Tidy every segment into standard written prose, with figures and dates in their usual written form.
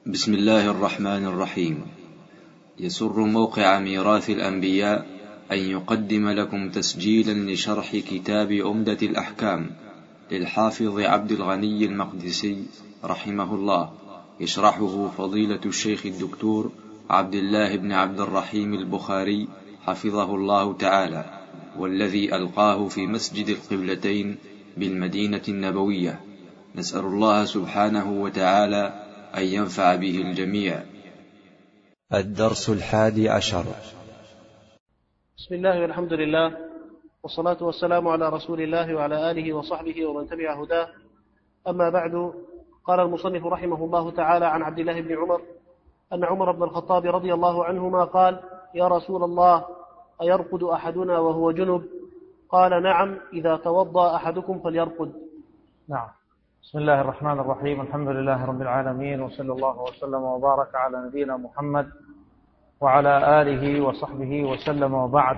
بسم الله الرحمن الرحيم. يسر موقع ميراث الأنبياء أن يقدم لكم تسجيلا لشرح كتاب عمدة الأحكام للحافظ عبد الغني المقدسي رحمه الله، يشرحه فضيلة الشيخ الدكتور عبد الله بن عبد الرحيم البخاري حفظه الله تعالى، والذي ألقاه في مسجد القبلتين بالمدينة النبوية. نسأل الله سبحانه وتعالى أن ينفع به الجميع. الدرس 11. بسم الله والحمد لله والصلاة والسلام على رسول الله وعلى آله وصحبه ومن تبع هداه، أما بعد. قال المصنف رحمه الله تعالى عن عبد الله بن عمر أن عمر بن الخطاب رضي الله عنهما قال: يا رسول الله، أيرقد أحدنا وهو جنب؟ قال: نعم، إذا توضأ أحدكم فليرقد. نعم. بسم الله الرحمن الرحيم. الحمد لله رب العالمين، وصلى الله وسلم وبارك على نبينا محمد وعلى آله وصحبه وسلم، وبعد.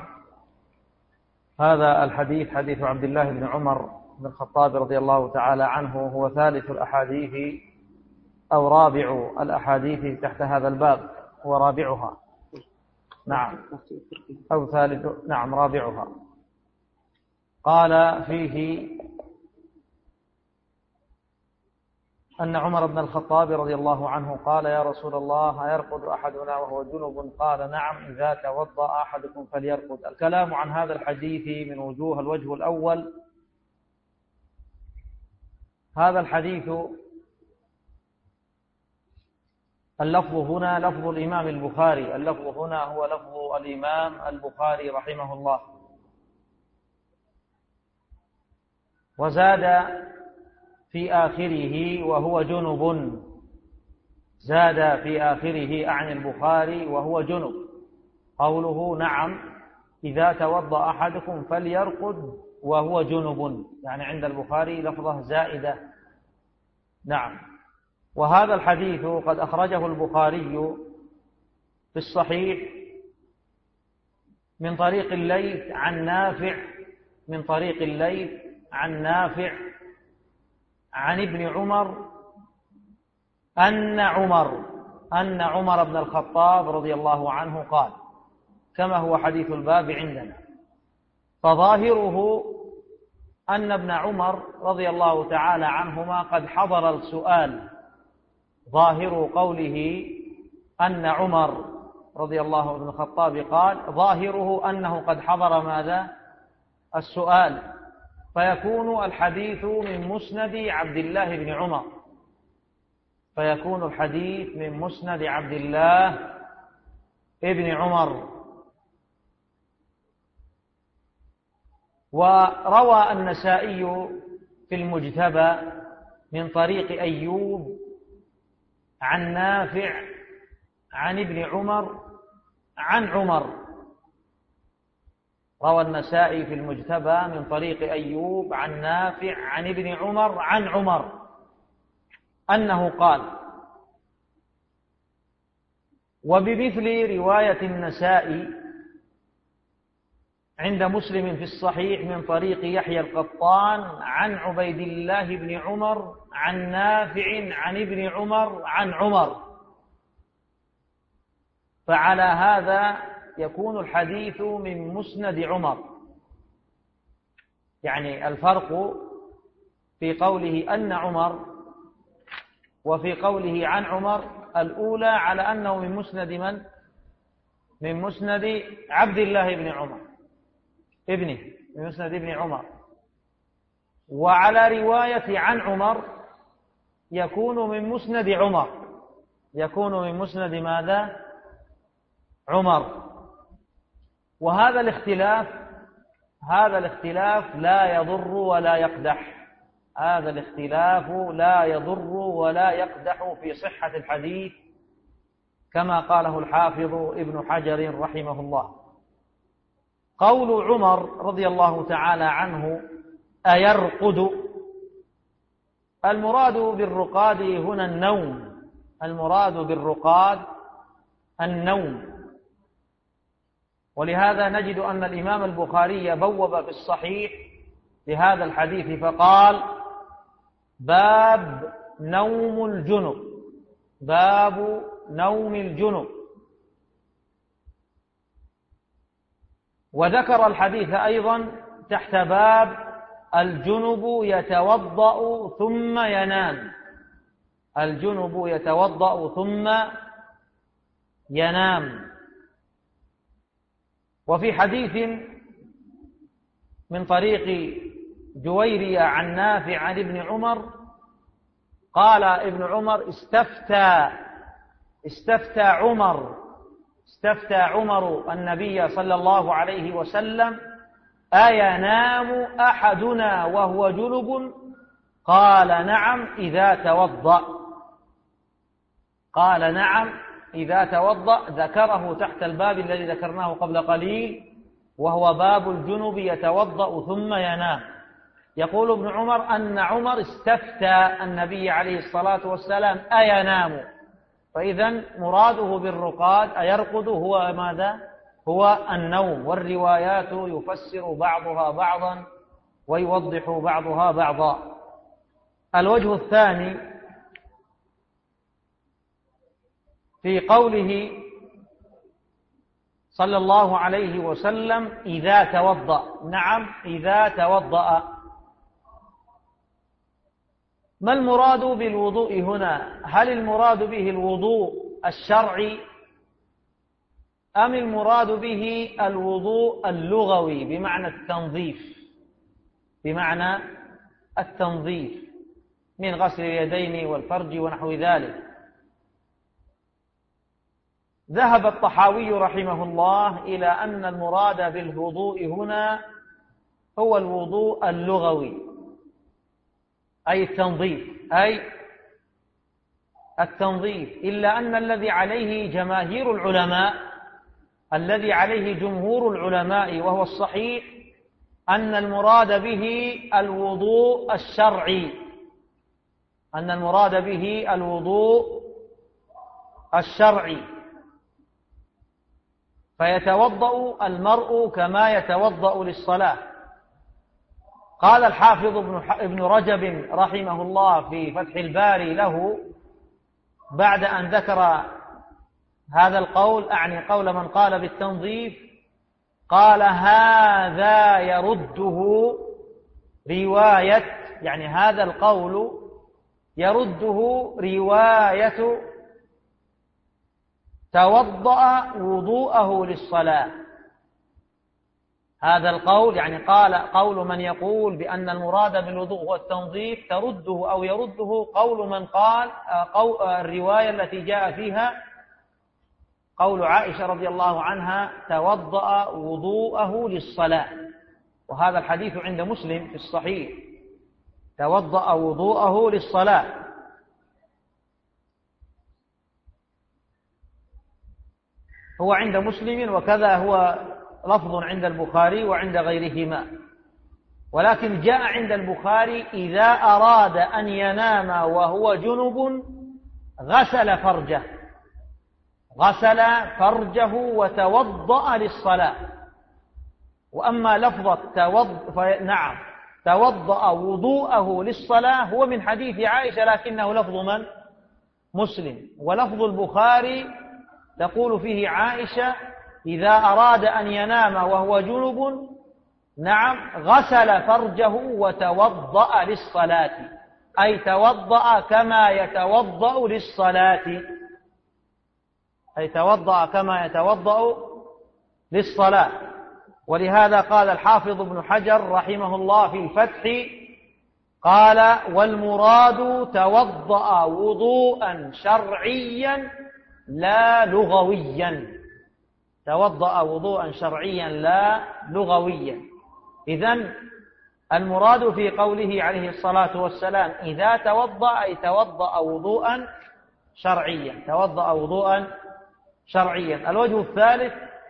هذا الحديث حديث عبد الله بن عمر بن الخطاب رضي الله تعالى عنه، هو ثالث الأحاديث أو رابع الأحاديث تحت هذا الباب، هو رابعها. نعم، أو ثالث، نعم، رابعها. قال فيه أن عمر بن الخطاب رضي الله عنه قال: يا رسول الله، أيرقد أحدنا وهو جنب؟ قال: نعم، إذا توضأ أحدكم فليرقد. الكلام عن هذا الحديث من وجوه. الوجه الأول: هذا الحديث اللفظ هنا لفظ الإمام البخاري، اللفظ هنا هو لفظ الإمام البخاري رحمه الله. وزاد في آخره وهو جنب، زاد في آخره عن البخاري وهو جنب، قوله: نعم، إذا توضأ أحدكم فليرقد وهو جنب، يعني عند البخاري لفظة زائدة. نعم. وهذا الحديث قد أخرجه البخاري في الصحيح من طريق الليث عن نافع، من طريق الليث عن نافع عن ابن عمر أن عمر بن الخطاب رضي الله عنه قال، كما هو حديث الباب عندنا. فظاهره أن ابن عمر رضي الله تعالى عنهما قد حضر السؤال. ظاهر قوله أن عمر رضي الله بن الخطاب قال، ظاهره أنه قد حضر ماذا؟ السؤال. فيكون الحديث من مسند عبد الله بن عمر، فيكون الحديث من مسند عبد الله ابن عمر. وروى النسائي في المجتبى من طريق أيوب عن نافع عن ابن عمر عن عمر. روى النسائي في المجتبى من طريق أيوب عن نافع عن ابن عمر عن عمر أنه قال. وبمثل رواية النسائي عند مسلم في الصحيح من طريق يحيى القطان عن عبيد الله بن عمر عن نافع عن ابن عمر عن عمر. فعلى هذا يكون الحديث من مسند عمر. يعني الفرق في قوله أن عمر وفي قوله عن عمر، الأولى على أنه من مسند من؟ من مسند عبد الله بن عمر ابنه، من مسند ابن عمر. وعلى رواية عن عمر يكون من مسند عمر، يكون من مسند ماذا؟ عمر. وهذا الاختلاف لا يضر ولا يقدح، هذا الاختلاف لا يضر ولا يقدح في صحة الحديث، كما قاله الحافظ ابن حجر رحمه الله. قول عمر رضي الله تعالى عنه: أيرقد، المراد بالرقاد هنا النوم، المراد بالرقاد النوم. ولهذا نجد أن الإمام البخاري بوب في الصحيح لهذا الحديث فقال: باب نوم الجنب، باب نوم الجنب. وذكر الحديث أيضا تحت باب الجنب يتوضأ ثم ينام. الجنب يتوضأ ثم ينام. وفي حديث من طريق جويرية عن نافع عن ابن عمر قال ابن عمر استفتى عمر النبي صلى الله عليه وسلم: أينام أحدنا وهو جنب؟ قال: نعم إذا توضأ. قال: نعم إذا توضأ. ذكره تحت الباب الذي ذكرناه قبل قليل، وهو باب الجنب يتوضأ ثم ينام. يقول ابن عمر أن عمر استفتى النبي عليه الصلاة والسلام: أينام؟ فإذا مراده بالرقاد أيرقد هو ماذا؟ هو النوم. والروايات يفسر بعضها بعضا ويوضح بعضها بعضا. الوجه الثاني في قوله صلى الله عليه وسلم: إذا توضأ. نعم إذا توضأ. ما المراد بالوضوء هنا؟ هل المراد به الوضوء الشرعي أم المراد به الوضوء اللغوي بمعنى التنظيف، بمعنى التنظيف من غسل اليدين والفرج ونحو ذلك؟ ذهب الطحاوي رحمه الله إلى أن المراد بالوضوء هنا هو الوضوء اللغوي، أي التنظيف، إلا أن الذي عليه جماهير العلماء، الذي عليه جمهور العلماء وهو الصحيح، أن المراد به الوضوء الشرعي، أن المراد به الوضوء الشرعي. فيتوضأ المرء كما يتوضأ للصلاة. قال الحافظ ابن رجب رحمه الله في فتح الباري له بعد أن ذكر هذا القول، أعني قول من قال بالتنظيف، قال: هذا يرده رواية، يعني هذا القول يرده رواية توضأ وضوءه للصلاة. هذا القول يعني قال قول من يقول بأن المراد بالوضوء هو التنظيف ترده أو يرده قول من قال الرواية التي جاء فيها قول عائشة رضي الله عنها: توضأ وضوءه للصلاة. وهذا الحديث عند مسلم في الصحيح، توضأ وضوءه للصلاة. هو عند مسلم، وكذا هو لفظ عند البخاري وعند غيرهما. ولكن جاء عند البخاري: إذا أراد أن ينام وهو جنب غسل فرجه وتوضأ للصلاة. وأما لفظة توضأ وضوءه للصلاة هو من حديث عائشة، لكنه لفظ من؟ مسلم. ولفظ البخاري تقول فيه عائشة: إذا أراد أن ينام وهو جنب غسل فرجه وتوضأ للصلاة، أي توضأ كما يتوضأ للصلاة، ولهذا قال الحافظ ابن حجر رحمه الله في الفتح قال: والمراد توضأ وضوءا شرعيا لا لغويا. توضأ وضوءا شرعيا لا لغويا. إذن المراد في قوله عليه الصلاة والسلام: إذا توضأ، أي توضأ وضوءا شرعيا. الوجه الثالث: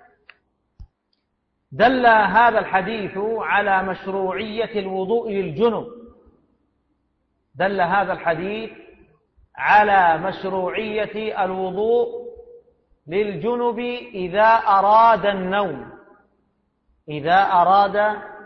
دل هذا الحديث على مشروعية الوضوء للجنب. دل هذا الحديث على مشروعية الوضوء للجنب إذا أراد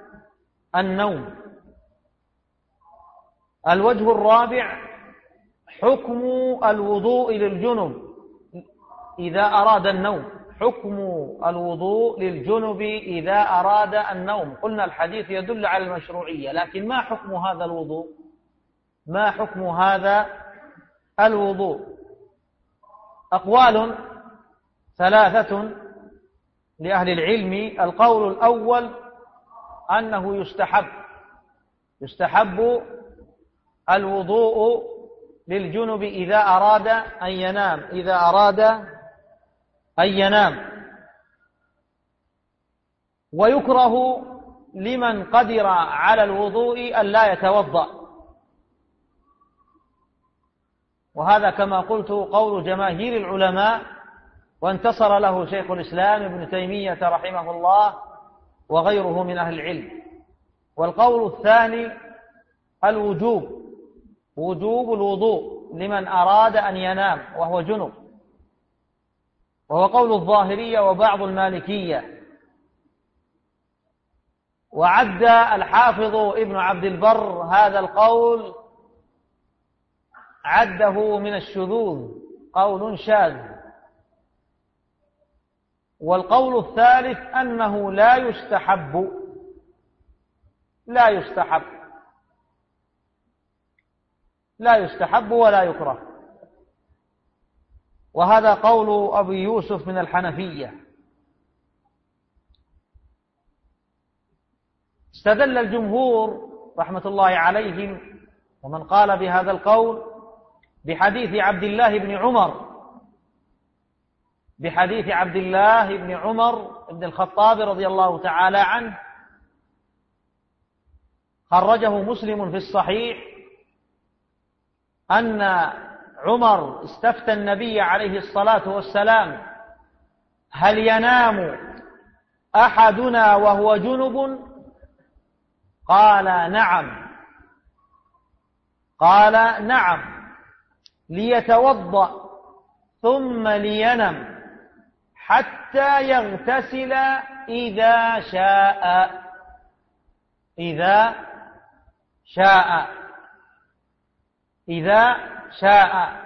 النوم. الوجه الرابع: حكم الوضوء للجنب إذا أراد النوم. حكم الوضوء للجنب إذا أراد النوم. قلنا الحديث يدل على المشروعية، لكن ما حكم هذا الوضوء؟ ما حكم هذا الوضوء؟ أقوال ثلاثة لأهل العلم. القول الأول أنه يستحب الوضوء للجنب إذا أراد أن ينام، ويكره لمن قدر على الوضوء أن لا يتوضأ، وهذا كما قلت قول جماهير العلماء، وانتصر له شيخ الإسلام ابن تيمية رحمه الله وغيره من أهل العلم. والقول الثاني وجوب الوضوء لمن أراد أن ينام وهو جنب، وهو قول الظاهرية وبعض المالكية. وعد الحافظ ابن عبد البر هذا القول، عده من الشذوذ، قول شاذ. والقول الثالث أنه لا يستحب ولا يكره، وهذا قول أبي يوسف من الحنفية. استدل الجمهور رحمة الله عليهم ومن قال بهذا القول بحديث عبد الله بن عمر بن الخطاب رضي الله تعالى عنه، خرجه مسلم في الصحيح، أن عمر استفتى النبي عليه الصلاة والسلام: هل ينام أحدنا وهو جنب؟ قال نعم، ليتوضأ ثم لينم حتى يغتسل إذا شاء.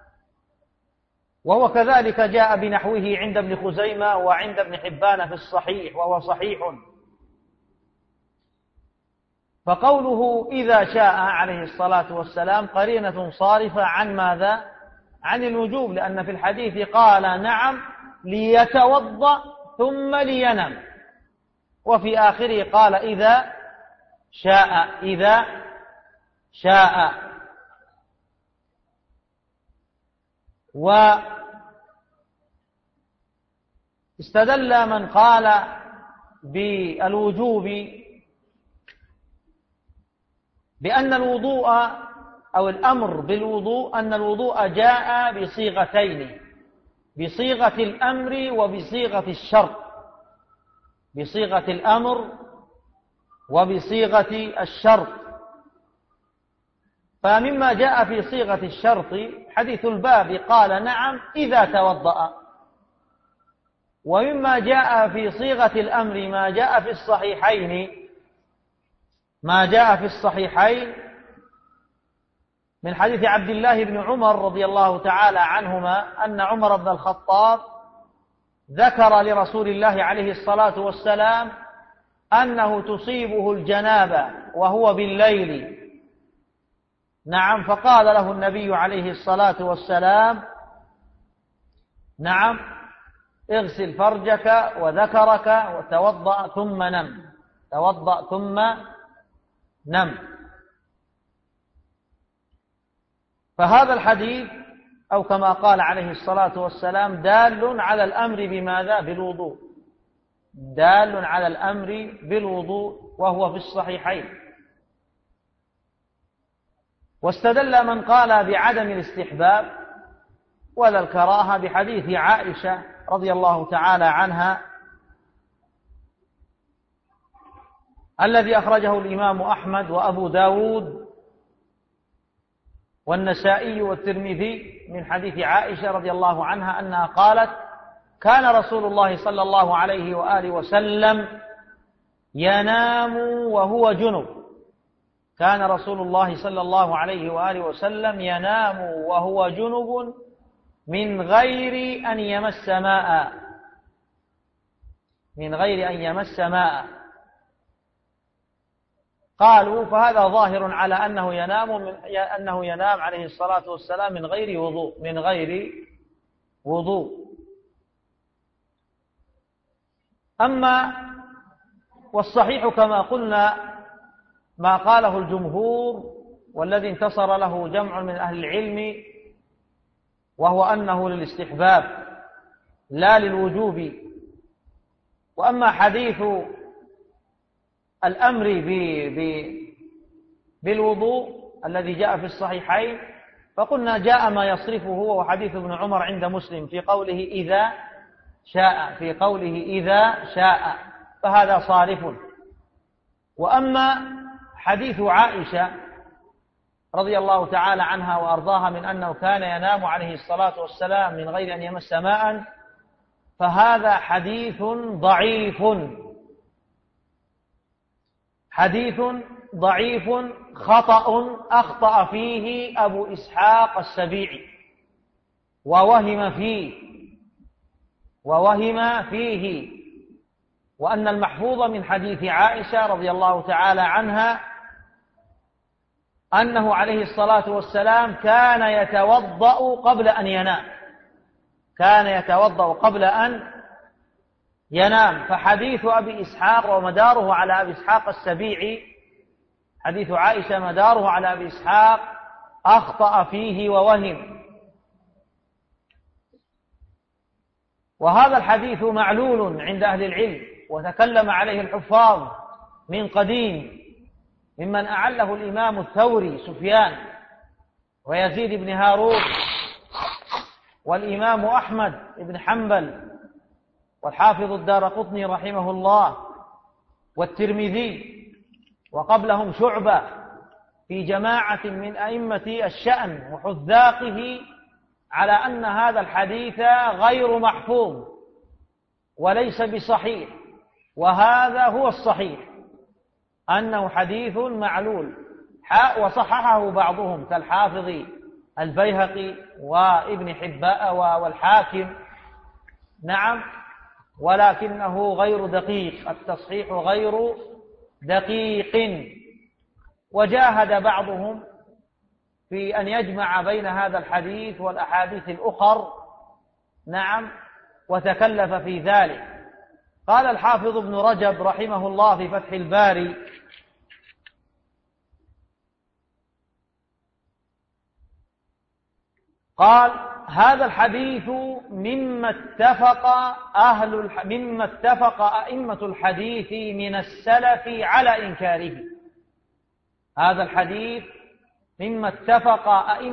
وهو كذلك جاء بنحوه عند ابن خزيمة وعند ابن حبان في الصحيح، وهو صحيح. فقوله إذا شاء عليه الصلاة والسلام قرينة صارفة عن ماذا؟ عن الوجوب، لأن في الحديث قال نعم ليتوضأ ثم لينم، وفي آخره قال إذا شاء. واستدل من قال بالوجوب بأن الوضوء أو الأمر بالوضوء أن الوضوء جاء بصيغتين، بصيغة الأمر وبصيغة الشرط، بصيغة الأمر وبصيغة الشرط. فمما جاء في صيغة الشرط حديث الباب قال نعم إذا توضأ، ومما جاء في صيغة الأمر ما جاء في الصحيحين من حديث عبد الله بن عمر رضي الله تعالى عنهما أن عمر بن الخطاب ذكر لرسول الله عليه الصلاة والسلام أنه تصيبه الجنابة وهو بالليل. نعم، فقال له النبي عليه الصلاة والسلام: نعم، اغسل فرجك وذكرك وتوضأ ثم نم. فهذا الحديث أو كما قال عليه الصلاة والسلام دال على الأمر بماذا؟ بالوضوء، دال على الأمر بالوضوء، وهو في الصحيحين. واستدل من قال بعدم الاستحباب ولا الكراهة بحديث عائشة رضي الله تعالى عنها الذي أخرجه الإمام أحمد وأبو داود والنسائي والترمذي من حديث عائشة رضي الله عنها أنها قالت: كان رسول الله صلى الله عليه وآله وسلم ينام وهو جنب، كان رسول الله صلى الله عليه وآله وسلم ينام وهو جنب من غير أن يمس ماء، من غير أن يمس ماء. قالوا فهذا ظاهر على أنه ينام عليه الصلاة والسلام من غير وضوء، من غير وضوء. أما والصحيح كما قلنا ما قاله الجمهور والذي انتصر له جمع من أهل العلم، وهو أنه للاستحباب لا للوجوب. وأما حديث الأمر بالوضوء الذي جاء في الصحيحين فقلنا جاء ما يصرفه، وهو حديث ابن عمر عند مسلم في قوله إذا شاء، في قوله إذا شاء، فهذا صارف. وأما حديث عائشة رضي الله تعالى عنها وأرضاها من أنه كان ينام عليه الصلاة والسلام من غير أن يمس ماء، فهذا حديث ضعيف، حديث ضعيف خطأ أخطأ فيه أبو إسحاق السبيعي ووهم فيه، وأن المحفوظ من حديث عائشة رضي الله تعالى عنها أنه عليه الصلاة والسلام كان يتوضأ قبل أن ينام، كان يتوضأ قبل أن ينام. فحديث أبي إسحاق ومداره على أبي إسحاق السبيعي، حديث عائشة مداره على أبي إسحاق أخطأ فيه ووهم. وهذا الحديث معلول عند أهل العلم، وتكلم عليه الحفاظ من قديم، ممن أعله الإمام الثوري سفيان ويزيد بن هارون والإمام أحمد بن حنبل والحافظ الدارقطني رحمه الله والترمذي، وقبلهم شعبة في جماعة من أئمة الشأن وحذاقه، على أن هذا الحديث غير محفوظ وليس بصحيح. وهذا هو الصحيح، أنه حديث معلول، وصححه بعضهم كالحافظ البيهقي وابن حباء والحاكم، نعم، ولكنه غير دقيق، التصحيح غير دقيق. وجاهد بعضهم في أن يجمع بين هذا الحديث والأحاديث الأخر، نعم، وتكلف في ذلك. قال الحافظ ابن رجب رحمه الله في فتح الباري: قال هذا الحديث مما اتفق أئمة الحديث من السلف على إنكاره. هذا الحديث مما اتفق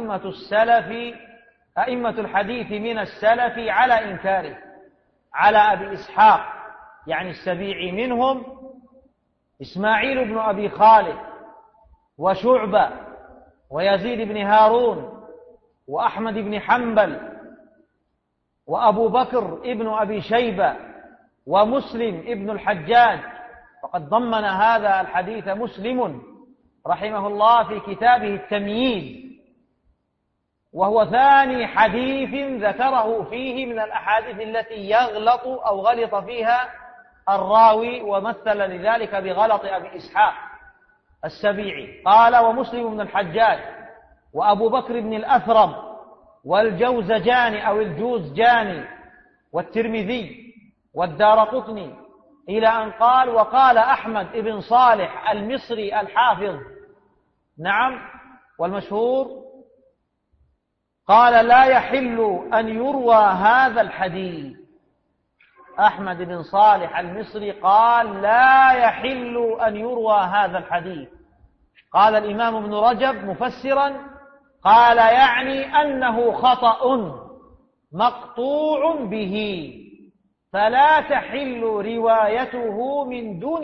أئمة الحديث من السلف على إنكاره، على أبي إسحاق يعني السبيعي، منهم إسماعيل بن أبي خالد وشعبة ويزيد بن هارون وأحمد بن حنبل وأبو بكر ابن أبي شيبة ومسلم ابن الحجاج. وقد ضمن هذا الحديث مسلم رحمه الله في كتابه التمييز، وهو ثاني حديث ذكره فيه من الأحاديث التي يغلط أو غلط فيها الراوي، ومثل لذلك بغلط أبي إسحاق السبيعي. قال: ومسلم بن الحجاج وأبو بكر بن الأثرم والجوزجاني أو الجوزجاني والترمذي والدارقطني، إلى أن قال: وقال أحمد بن صالح المصري الحافظ، نعم، والمشهور، قال: لا يحل أن يروى هذا الحديث. أحمد بن صالح المصري قال: لا يحل أن يروى هذا الحديث. قال الإمام ابن رجب مفسرا، قال: يعني أنه خطأ مقطوع به، فلا تحل روايته من دون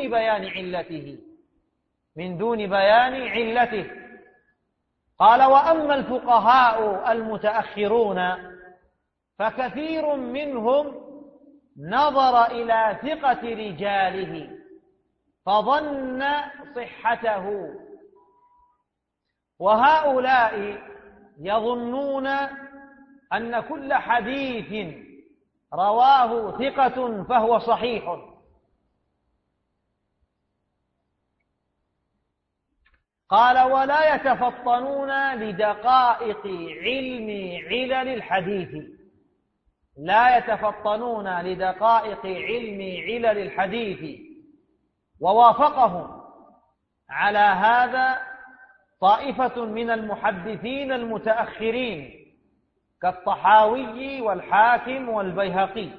بيان علته. قال: وأما الفقهاء المتأخرون فكثير منهم نظر إلى ثقة رجاله فظن صحته، وهؤلاء يظنون أن كل حديث رواه ثقة فهو صحيح. قال: ولا يتفطنون لدقائق علم علل الحديث، لا يتفطنون لدقائق علم علل الحديث. ووافقهم على هذا طائفة من المحدثين المتأخرين كالطحاوي والحاكم والبيهقي.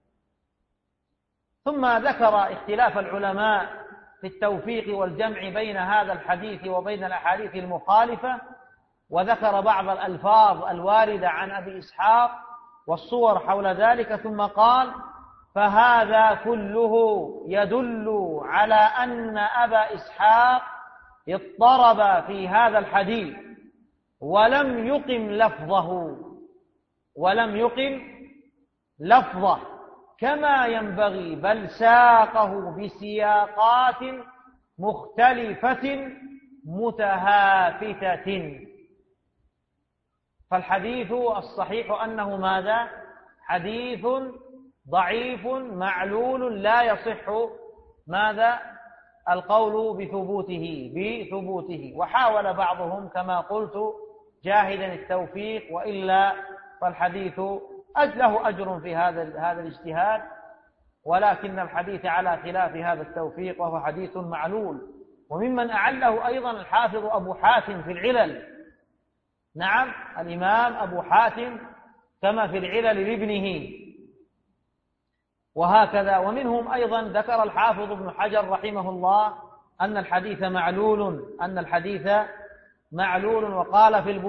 ثم ذكر اختلاف العلماء في التوفيق والجمع بين هذا الحديث وبين الأحاديث المخالفة، وذكر بعض الألفاظ الواردة عن أبي إسحاق والصور حول ذلك، ثم قال: فهذا كله يدل على أن أبا إسحاق اضطرب في هذا الحديث ولم يقم لفظه كما ينبغي، بل ساقه بسياقات مختلفة متهافتة. فالحديث الصحيح أنه ماذا؟ حديث ضعيف معلول لا يصح ماذا؟ القول بثبوته. وحاول بعضهم كما قلت جاهدا التوفيق، وإلا فالحديث له أجر في هذا الاجتهاد، ولكن الحديث على خلاف هذا التوفيق، وهو حديث معلول. وممن أعله أيضا الحافظ أبو حاتم في العلل، نعم، الإمام أبو حاتم كما في العلل لابنه، وهكذا. ومنهم أيضا ذكر الحافظ ابن حجر رحمه الله أن الحديث معلول، وقال في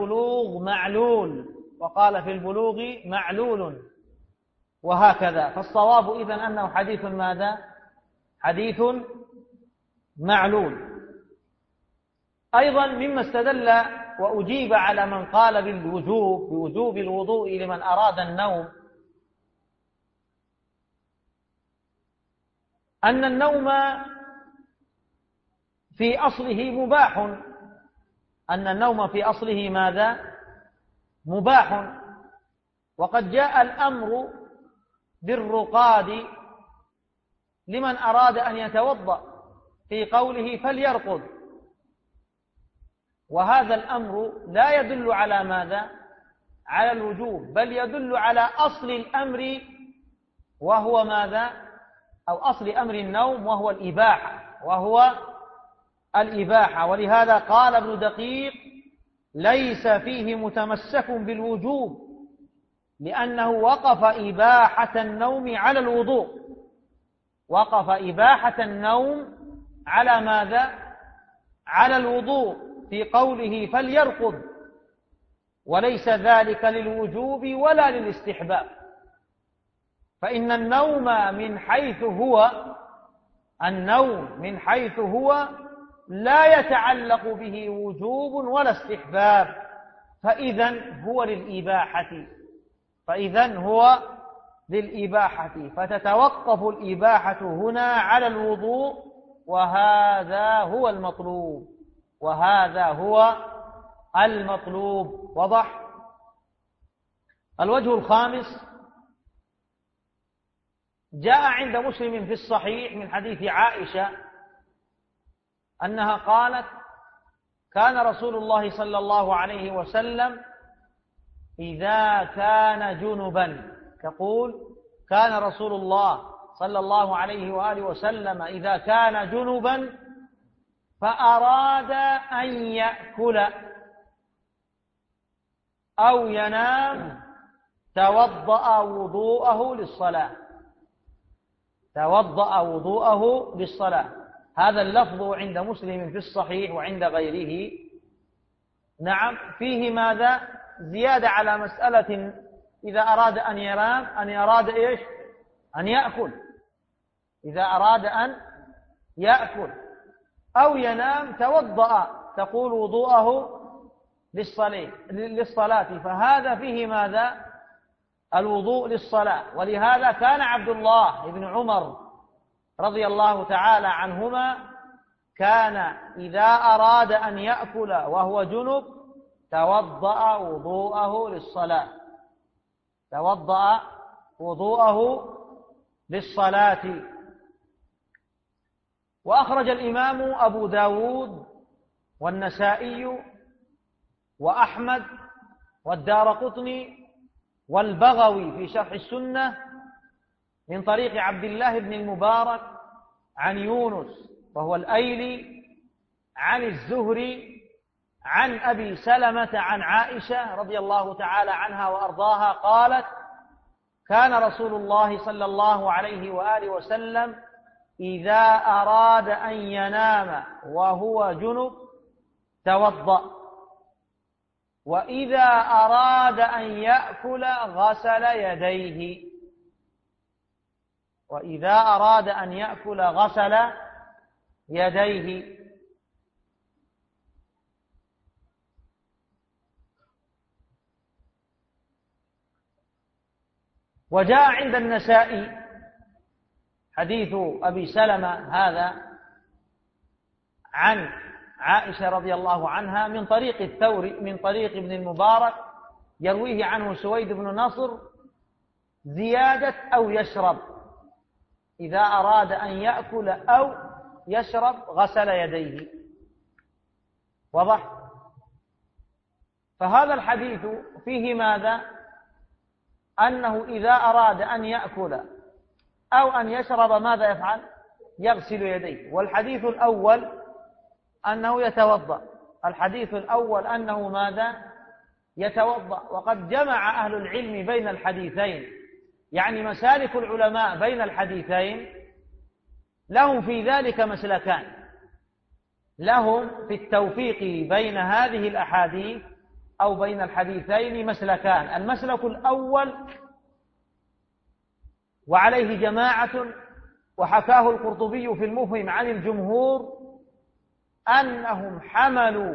البلوغ معلول، وهكذا. فالصواب إذن أنه حديث ماذا؟ حديث معلول. أيضا مما استدل وأجيب على من قال بوجوب الوضوء لمن أراد النوم، أن النوم في أصله ماذا؟ مباح. وقد جاء الأمر بالرقاد لمن أراد أن يتوضأ في قوله فليرقد، وهذا الأمر لا يدل على ماذا؟ على الوجوب، بل يدل على أصل الأمر، وهو ماذا؟ أو أصل أمر النوم، وهو الإباحة. ولهذا قال ابن دقيق: ليس فيه متمسك بالوجوب، لأنه وقف إباحة النوم على ماذا؟ على الوضوء في قوله فليرقد، وليس ذلك للوجوب ولا للاستحباب. فإن النوم من حيث هو لا يتعلق به وجوب ولا استحباب، فإذن هو للإباحة، فتتوقف الإباحة هنا على الوضوء، وهذا هو المطلوب. وضح. الوجه الخامس: جاء عند مسلم في الصحيح من حديث عائشة أنها قالت: كان رسول الله صلى الله عليه وسلم إذا كان جنبا، تقول: كان رسول الله صلى الله عليه وآله وسلم إذا كان جنبا فأراد أن يأكل أو ينام توضأ وضوءه للصلاة. هذا اللفظ عند مسلم في الصحيح وعند غيره، نعم، فيه ماذا؟ زيادة على مسألة إذا أراد أن ينام، أن يأكل. إذا أراد أن يأكل أو ينام توضأ، تقول وضوءه للصلاة، فهذا فيه ماذا؟ الوضوء للصلاة. ولهذا كان عبد الله بن عمر رضي الله تعالى عنهما كان إذا أراد أن يأكل وهو جنب توضأ وضوءه للصلاة، توضأ وضوءه للصلاة. وأخرج الإمام أبو داود والنسائي وأحمد والدارقطني والبغوي في شرح السنة من طريق عبد الله بن المبارك عن يونس وهو الأيلي عن الزهري عن أبي سلمة عن عائشة رضي الله تعالى عنها وأرضاها قالت: كان رسول الله صلى الله عليه وآله وسلم إذا أراد أن ينام وهو جنب توضأ، وإذا أراد أن يأكل غسل يديه، وإذا أراد أن يأكل غسل يديه. وجاء عند النسائي حديث أبي سلمة هذا عن عائشة رضي الله عنها من طريق الثوري من طريق ابن المبارك يرويه عنه سويد بن نصر زيادة أو يشرب، إذا أراد أن يأكل أو يشرب غسل يديه. واضح؟ فهذا الحديث فيه ماذا؟ أنه إذا أراد أن يأكل أو أن يشرب ماذا يفعل؟ يغسل يديه. والحديث الأول أنه يتوضأ، الحديث الأول أنه ماذا؟ يتوضأ. وقد جمع أهل العلم بين الحديثين، يعني مسالك العلماء بين الحديثين لهم في ذلك مسلكان، لهم في التوفيق بين هذه الأحاديث أو بين الحديثين مسلكان. المسلك الأول وعليه جماعة وحكاه القرطبي في المفهم عن الجمهور أنهم حملوا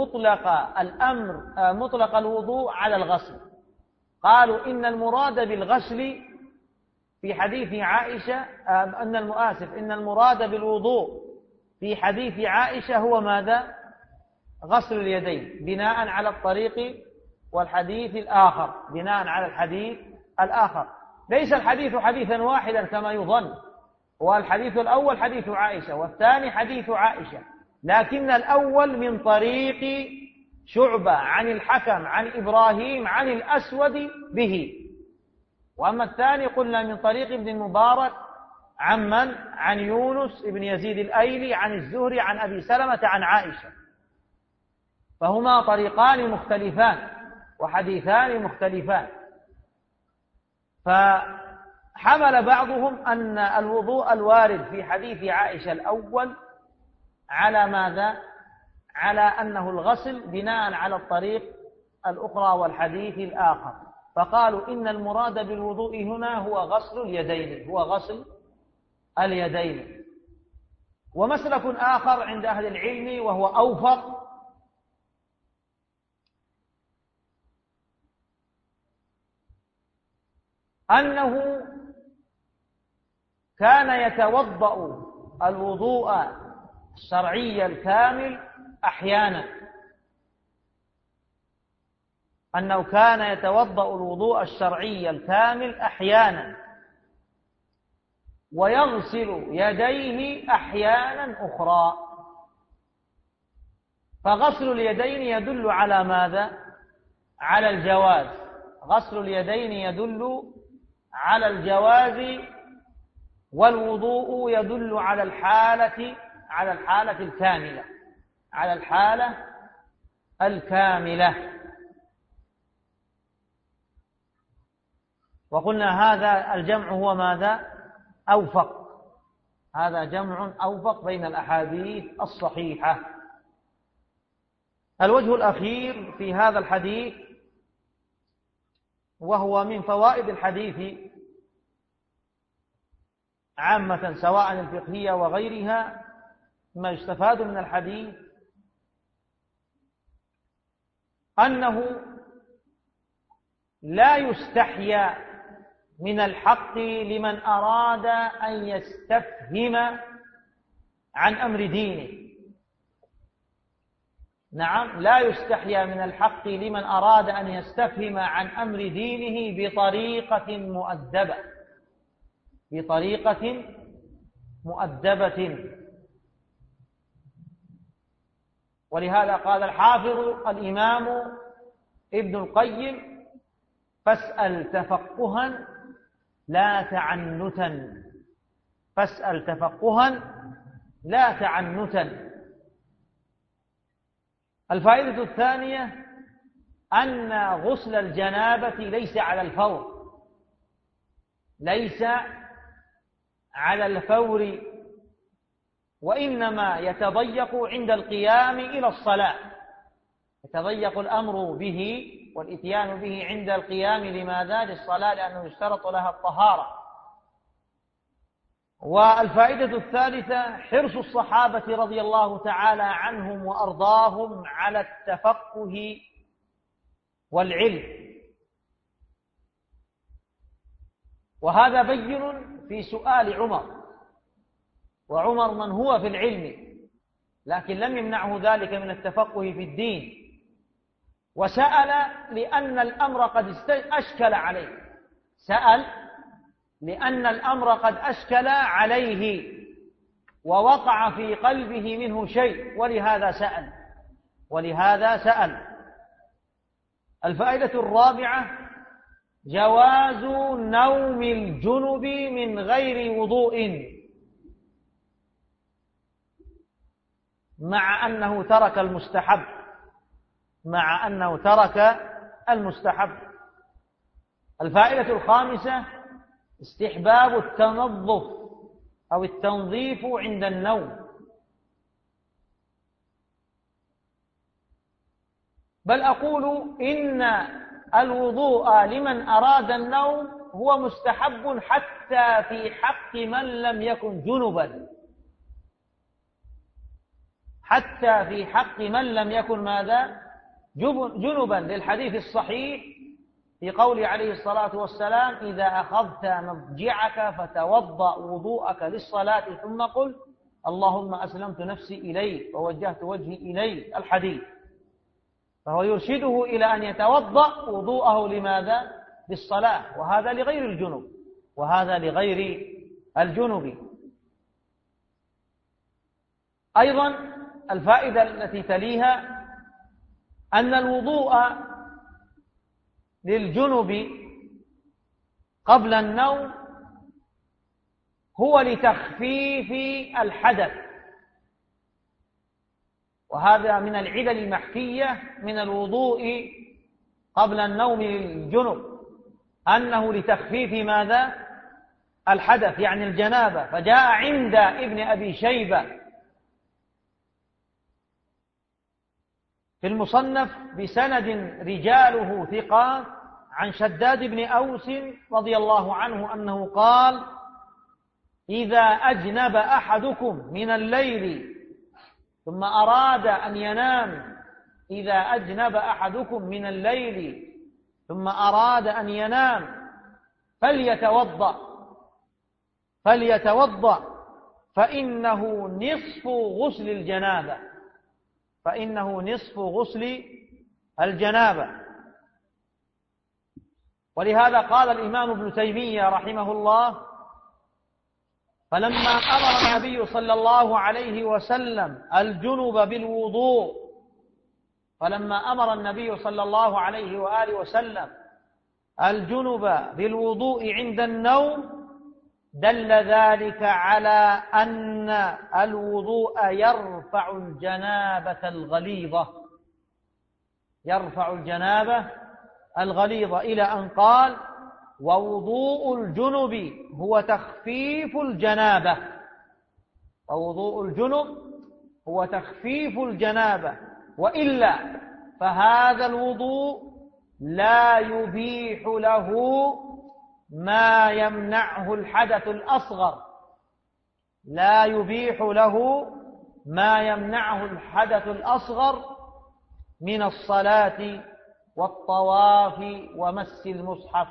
مطلق الوضوء على الغسل. قالوا إن المراد بالغسل في حديث عائشة إن المراد بالوضوء في حديث عائشة هو ماذا؟ غسل اليدين، بناء على الطريق والحديث الآخر، بناء على الحديث الآخر. ليس الحديث حديثا واحدا كما يظن، والحديث الأول حديث عائشة والثاني حديث عائشة، لكن الأول من طريق شعبة عن الحكم عن إبراهيم عن الأسود به، وأما الثاني قلنا من طريق ابن المبارك عن من؟ عن يونس بن يزيد الأيلي عن الزهري عن أبي سلمة عن عائشة، فهما طريقان مختلفان وحديثان مختلفان. فحمل بعضهم أن الوضوء الوارد في حديث عائشة الأول على ماذا؟ على أنه الغسل بناء على الطريق الأخرى والحديث الآخر، فقالوا إن المراد بالوضوء هنا هو غسل اليدين، هو غسل اليدين. ومسلك آخر عند أهل العلم وهو أوفق أنه كان يتوضأ الوضوء الشرعي الكامل أحيانا، أنه كان يتوضأ الوضوء الشرعي الكامل أحيانا ويغسل يديه أحيانا أخرى. فغسل اليدين يدل على ماذا؟ على الجواز، غسل اليدين يدل على الجواز، والوضوء يدل على الحالة الكاملة، على الحالة الكاملة. وقلنا هذا الجمع هو ماذا؟ أوفق، هذا جمع أوفق بين الأحاديث الصحيحة. الوجه الأخير في هذا الحديث وهو من فوائد الحديث عامة سواء الفقهية وغيرها، ما يستفاد من الحديث أنه لا يستحيا من الحق لمن أراد أن يستفهم عن أمر دينه، نعم، لا يستحيا من الحق لمن أراد أن يستفهم عن أمر دينه بطريقة مؤدبة، بطريقة مؤدبة. ولهذا قال الحافظ الإمام ابن القيم: فاسأل تفقها لا تعنتا، فاسأل تفقها لا تعنتا. الفائدة الثانية أن غسل الجنابة ليس على الفور، ليس على الفور، وإنما يتضيق عند القيام إلى الصلاة، يتضيق الأمر به والإتيان به عند القيام. لماذا؟ للصلاة، لأنه يشترط لها الطهارة. والفائدة الثالثة حرص الصحابة رضي الله تعالى عنهم وأرضاهم على التفقه والعلم، وهذا بين في سؤال عمر، وعمر من هو في العلم، لكن لم يمنعه ذلك من التفقه في الدين، وسأل لأن الأمر قد أشكل عليه، سأل لأن الأمر قد أشكل عليه ووقع في قلبه منه شيء، ولهذا سأل. الفائدة الرابعة جواز نوم الجنب من غير وضوء، مع أنه ترك المستحب، مع أنه ترك المستحب. الفائدة الخامسة استحباب التنظف أو التنظيف عند النوم، بل أقول إن الوضوء لمن أراد النوم هو مستحب حتى في حق من لم يكن جنبا، حتى في حق من لم يكن ماذا؟ جنبا، للحديث الصحيح في قوله عليه الصلاة والسلام: إذا أخذت مضجعك فتوضأ وضوءك للصلاة ثم قل اللهم أسلمت نفسي إليك ووجهت وجهي إليك، الحديث. فهو يرشده إلى أن يتوضأ وضوءه لماذا؟ للصلاة، وهذا لغير الجنب، وهذا لغير الجنب. أيضا الفائدة التي تليها أن الوضوء للجنب قبل النوم هو لتخفيف الحدث، وهذا من العلل المحكية من الوضوء قبل النوم للجنب، أنه لتخفيف ماذا؟ الحدث، يعني الجنابة. فجاء عند ابن أبي شيبة في المصنف بسند رجاله ثقات عن شداد بن أوس رضي الله عنه أنه قال: إذا أجنب أحدكم من الليل ثم أراد أن ينام، إذا أجنب أحدكم من الليل ثم أراد أن ينام فليتوضأ فإنه نصف غسل الجنابة، فإنه نصف غسل الجنابة. ولهذا قال الإمام ابن تيمية رحمه الله: فلما أمر النبي صلى الله عليه وسلم الجنب بالوضوء، فلما أمر النبي صلى الله عليه وآله وسلم الجنب بالوضوء عند النوم دل ذلك على أن الوضوء يرفع الجنابة الغليظة، يرفع الجنابة الغليظة، إلى أن قال: ووضوء الجنب هو تخفيف الجنابة، ووضوء الجنب هو تخفيف الجنابة، وإلا فهذا الوضوء لا يبيح له ما يمنعه الحدث الأصغر، لا يبيح له ما يمنعه الحدث الأصغر من الصلاة والطواف ومس المصحف،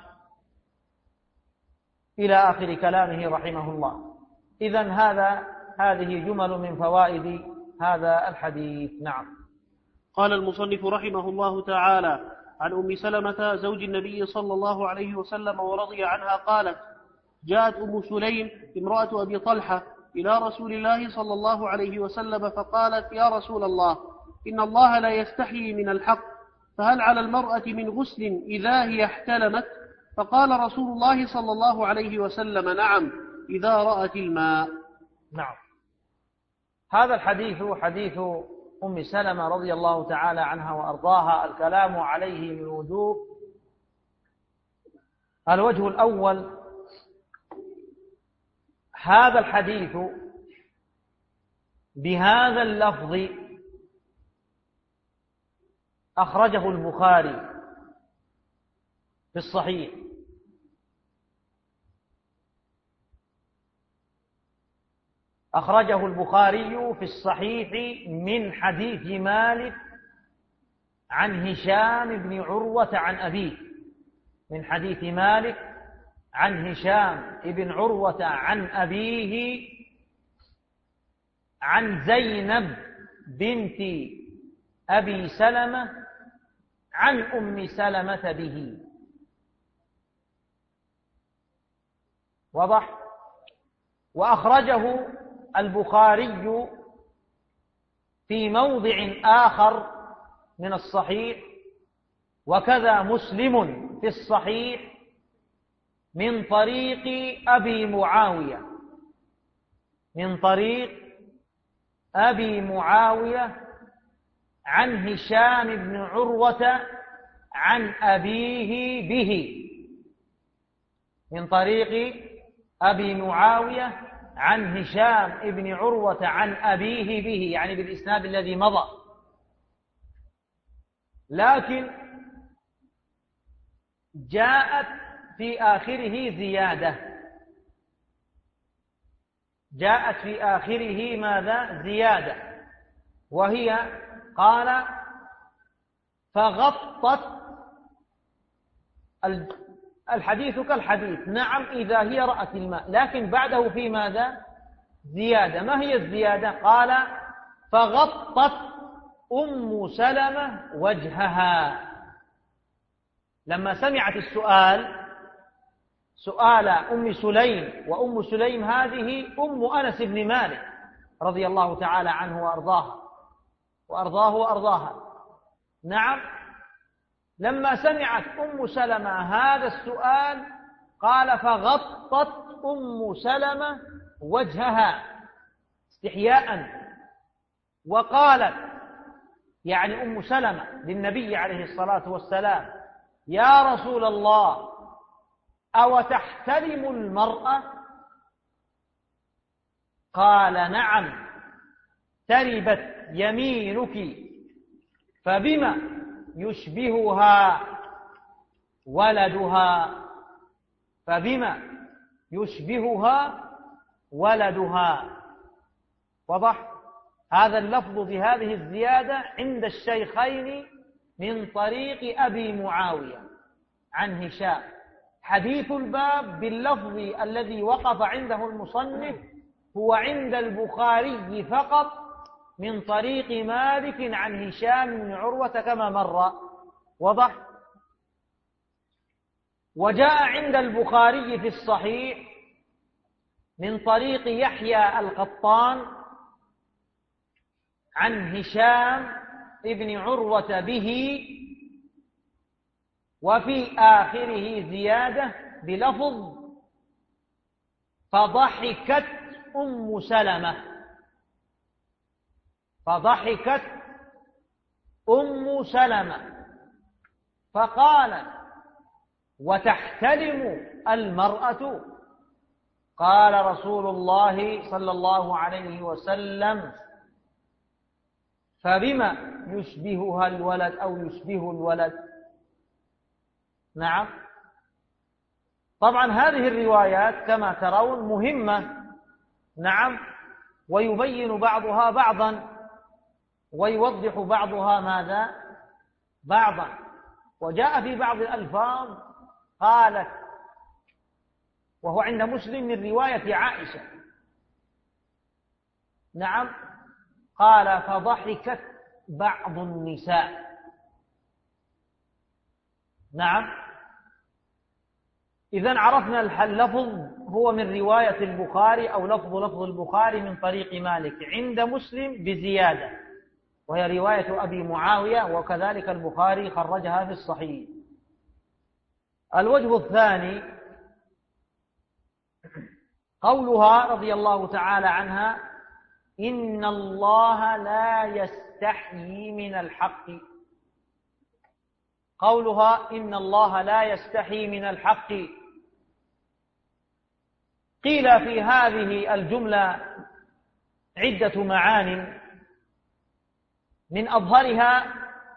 إلى آخر كلامه رحمه الله. إذن هذه جمل من فوائد هذا الحديث. نعم. قال المصنف رحمه الله تعالى: عن أم سلمة زوج النبي صلى الله عليه وسلم ورضي عنها قالت: جاءت أم سليم امرأة أبي طلحة إلى رسول الله صلى الله عليه وسلم فقالت: يا رسول الله، إن الله لا يستحيي من الحق، فهل على المرأة من غسل إذا هي احتلمت؟ فقال رسول الله صلى الله عليه وسلم: نعم، إذا رأت الماء. نعم. هذا الحديث حديث أم سلمة رضي الله تعالى عنها وأرضاها. الكلام عليه من وجوه. الوجه الأول: هذا الحديث بهذا اللفظ أخرجه البخاري في الصحيح، أخرجه البخاري في الصحيح من حديث مالك عن هشام بن عروة عن أبيه، من حديث مالك عن هشام بن عروة عن أبيه عن زينب بنت أبي سلمة عن أم سلمة به. واضح؟ وأخرجه البخاري في موضع آخر من الصحيح، وكذا مسلم في الصحيح من طريق أبي معاوية، من طريق أبي معاوية عن هشام بن عروة عن أبيه به، من طريق أبي معاوية عن هشام بن عروة عن أبيه به، يعني بالإسناد الذي مضى. لكن جاءت في آخره زيادة، جاءت في آخره ماذا؟ زيادة، وهي قال: فغطت الحديث كالحديث، نعم إذا هي رأت الماء، لكن بعده في ماذا؟ زيادة. ما هي الزيادة؟ قال: فغطت أم سلمة وجهها. لما سمعت السؤال، سؤال أم سليم، وأم سليم هذه أم أنس بن مالك رضي الله تعالى عنه وأرضاها. نعم. لما سمعت أم سلمة هذا السؤال قال: فغطت أم سلمة وجهها استحياء، وقالت، يعني أم سلمة للنبي عليه الصلاة والسلام: يا رسول الله، أو تحتلم المرأة؟ قال: نعم، تربت يمينك، فبما يشبهها ولدها، فبما يشبهها ولدها. وضح؟ هذا اللفظ بهذه الزيادة عند الشيخين من طريق أبي معاوية عن هشام. حديث الباب باللفظ الذي وقف عنده المصنف هو عند البخاري فقط من طريق مالك عن هشام بن عروة كما مر. وضح؟ وجاء عند البخاري في الصحيح من طريق يحيى القطان عن هشام بن عروة به، وفي آخره زيادة بلفظ: فضحكت أم سلمة، فضحكت أم سلمة، فقالت: وتحتلم المرأة؟ قال رسول الله صلى الله عليه وسلم: فبما يشبهها الولد أو يشبه الولد؟ نعم. طبعا هذه الروايات كما ترون مهمة، نعم، ويبين بعضها بعضا، ويوضح بعضها ماذا؟ بعضا. وجاء في بعض الألفاظ قالت، وهو عند مسلم من رواية عائشة، نعم، قال: فضحكت بعض النساء. نعم. إذن عرفنا اللفظ هو من رواية البخاري أو لفظ البخاري من طريق مالك عند مسلم بزيادة، وهي رواية أبي معاوية، وكذلك البخاري خرجها في الصحيح. الوجه الثاني قولها رضي الله تعالى عنها: إن الله لا يستحيي من الحق. قولها إن الله لا يستحيي من الحق، قيل في هذه الجملة عدة معان، من أظهرها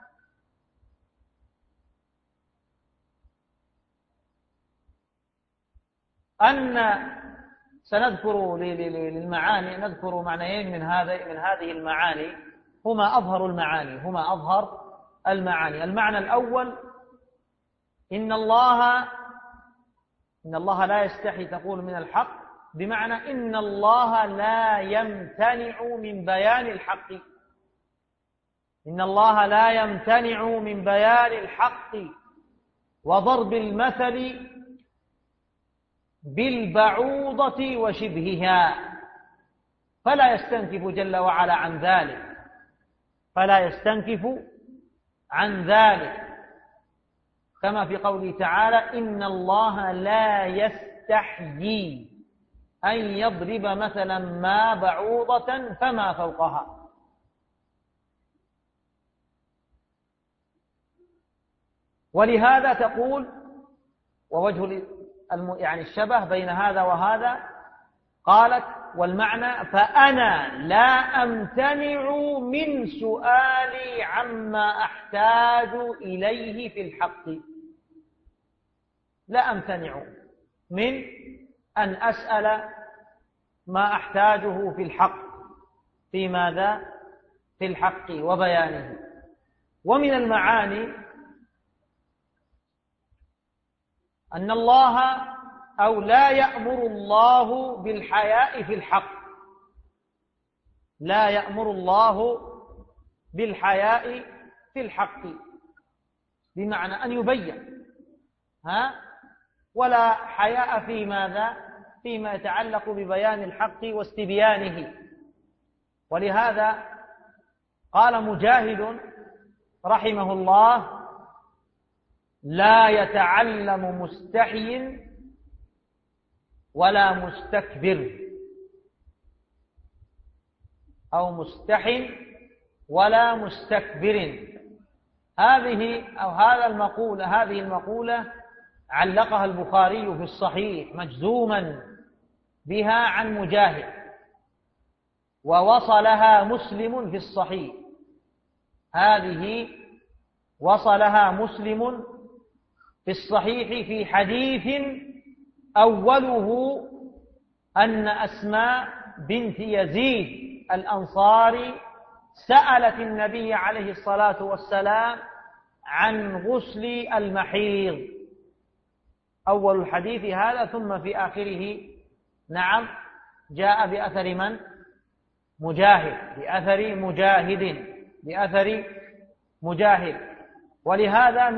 أن سنذكر للمعاني، نذكر معنيين من هذه المعاني هما أظهر المعاني. المعنى الأول: إن الله لا يستحي تقول من الحق، بمعنى إن الله لا يمتنع من بيان الحق. إن الله لا يمتنع من بيان الحق وضرب المثل بالبعوضة وشبهها، فلا يستنكف جل وعلا عن ذلك، كما في قوله تعالى: إن الله لا يستحيي أن يضرب مثلا ما بعوضة فما فوقها. ولهذا تقول، ووجه يعني الشبه بين هذا وهذا، قالت: والمعنى: فأنا لا أمتنع من سؤالي عما أحتاج إليه في الحق. لا أمتنع من أن أسأل ما أحتاجه في الحق. في ماذا؟ في الحق وبيانه. ومن المعاني أن الله أو لا يأمر الله بالحياء في الحق. لا يأمر الله بالحياء في الحق، بمعنى أن يبين، ولا حياء في ماذا؟ فيما يتعلق ببيان الحق واستبيانه. ولهذا قال مجاهد رحمه الله: لا يتعلم مستحي ولا مستكبر، أو مستحي ولا مستكبر. هذه المقولة علقها البخاري في الصحيح مجزوما بها عن مجاهد، ووصلها مسلم في الصحيح. هذه وصلها مسلم في الصحيح في حديث أوله أن أسماء بنت يزيد الأنصاري سألت النبي عليه الصلاة والسلام عن غسل المحيض. أول الحديث هذا، ثم في آخره نعم جاء بأثر من؟ مجاهد، بأثر مجاهد. ولهذا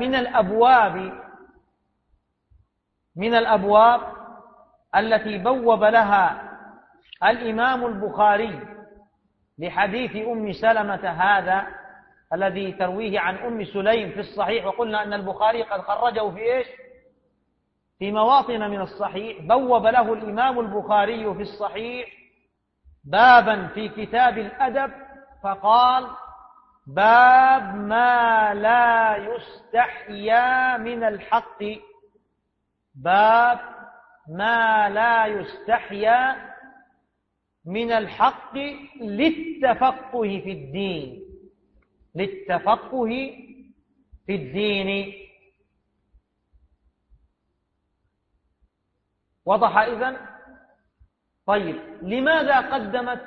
من الأبواب التي بوب لها الإمام البخاري لحديث أم سلمة هذا الذي ترويه عن أم سليم في الصحيح، وقلنا أن البخاري قد خرجه في مواطن من الصحيح. بوب له الإمام البخاري في الصحيح بابا في كتاب الأدب، فقال: باب ما لا يستحيا من الحق. باب ما لا يستحيا من الحق للتفقه في الدين. وضح إذن؟ طيب، لماذا قدمت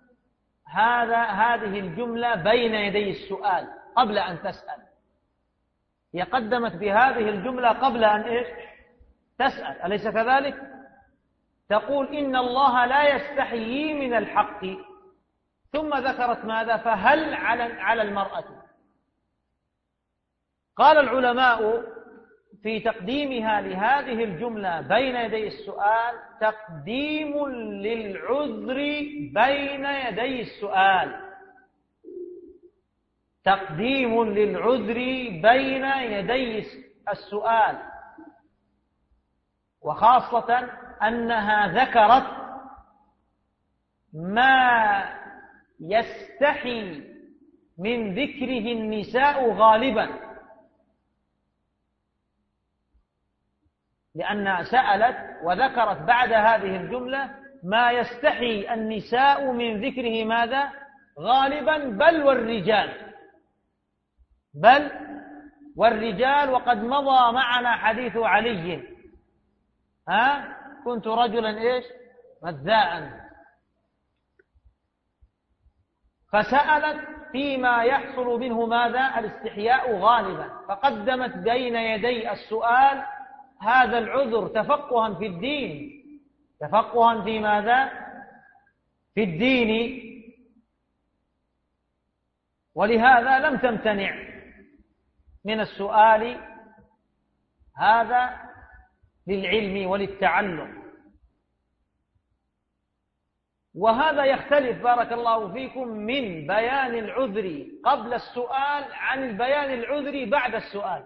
هذه الجملة بين يدي السؤال قبل أن تسأل؟ هي قدمت بهذه الجملة قبل أن تسأل، أليس كذلك؟ تقول: إن الله لا يستحيي من الحق، ثم ذكرت ماذا؟ فهل على المرأة. قال العلماء في تقديمها لهذه الجملة بين يدي السؤال تقديم للعذر بين يدي السؤال، تقديم للعذر بين يدي السؤال، وخاصة أنها ذكرت ما يستحي من ذكره النساء غالبا، لأنها سألت وذكرت بعد هذه الجملة ما يستحي النساء من ذكره ماذا؟ غالبا بل والرجال، وقد مضى معنا حديث علي كنت رجلا إيش؟ مذاء. فسألت فيما يحصل منه ماذا؟ الاستحياء غالبا، فقدمت بين يدي السؤال هذا العذر تفقها في الدين، تفقها في ماذا؟ في الدين، ولهذا لم تمتنع من السؤال هذا للعلم وللتعلم. وهذا يختلف بارك الله فيكم من بيان العذر قبل السؤال عن البيان العذر بعد السؤال.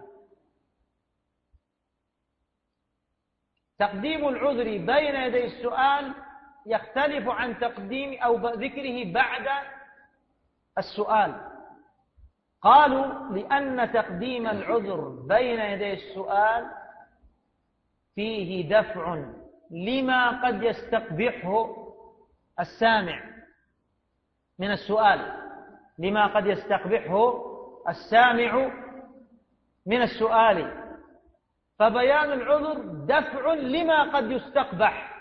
تقديم العذر بين يدي السؤال يختلف عن تقديم أو ذكره بعد السؤال. قالوا لأن تقديم العذر بين يدي السؤال فيه دفع لما قد يستقبحه السامع من السؤال، لما قد يستقبحه السامع من السؤال، فبيان العذر دفع لما قد يستقبح،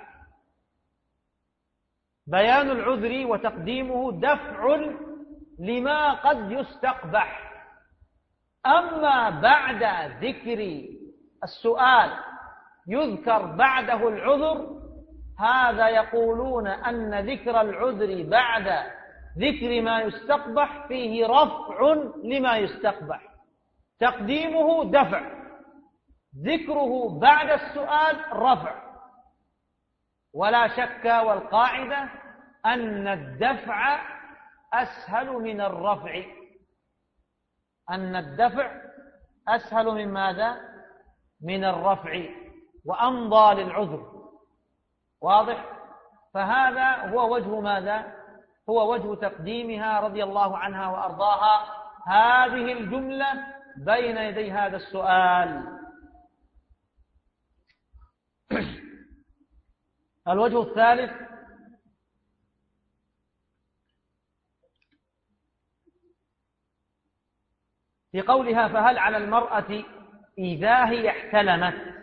بيان العذر وتقديمه دفع لما قد يستقبح. أما بعد ذكر السؤال يذكر بعده العذر، هذا يقولون أن ذكر العذر بعد ذكر ما يستقبح فيه رفع لما يستقبح، تقديمه دفع، ذكره بعد السؤال رفع. ولا شك والقاعدة أن الدفع أسهل من الرفع، أن الدفع أسهل من ماذا؟ من الرفع، وأمضى للعذر. واضح؟ فهذا هو وجه ماذا؟ هو وجه تقديمها رضي الله عنها وأرضاها هذه الجملة بين يدي هذا السؤال. الوجه الثالث في قولها فهل على المرأة إذا هي احتلمت.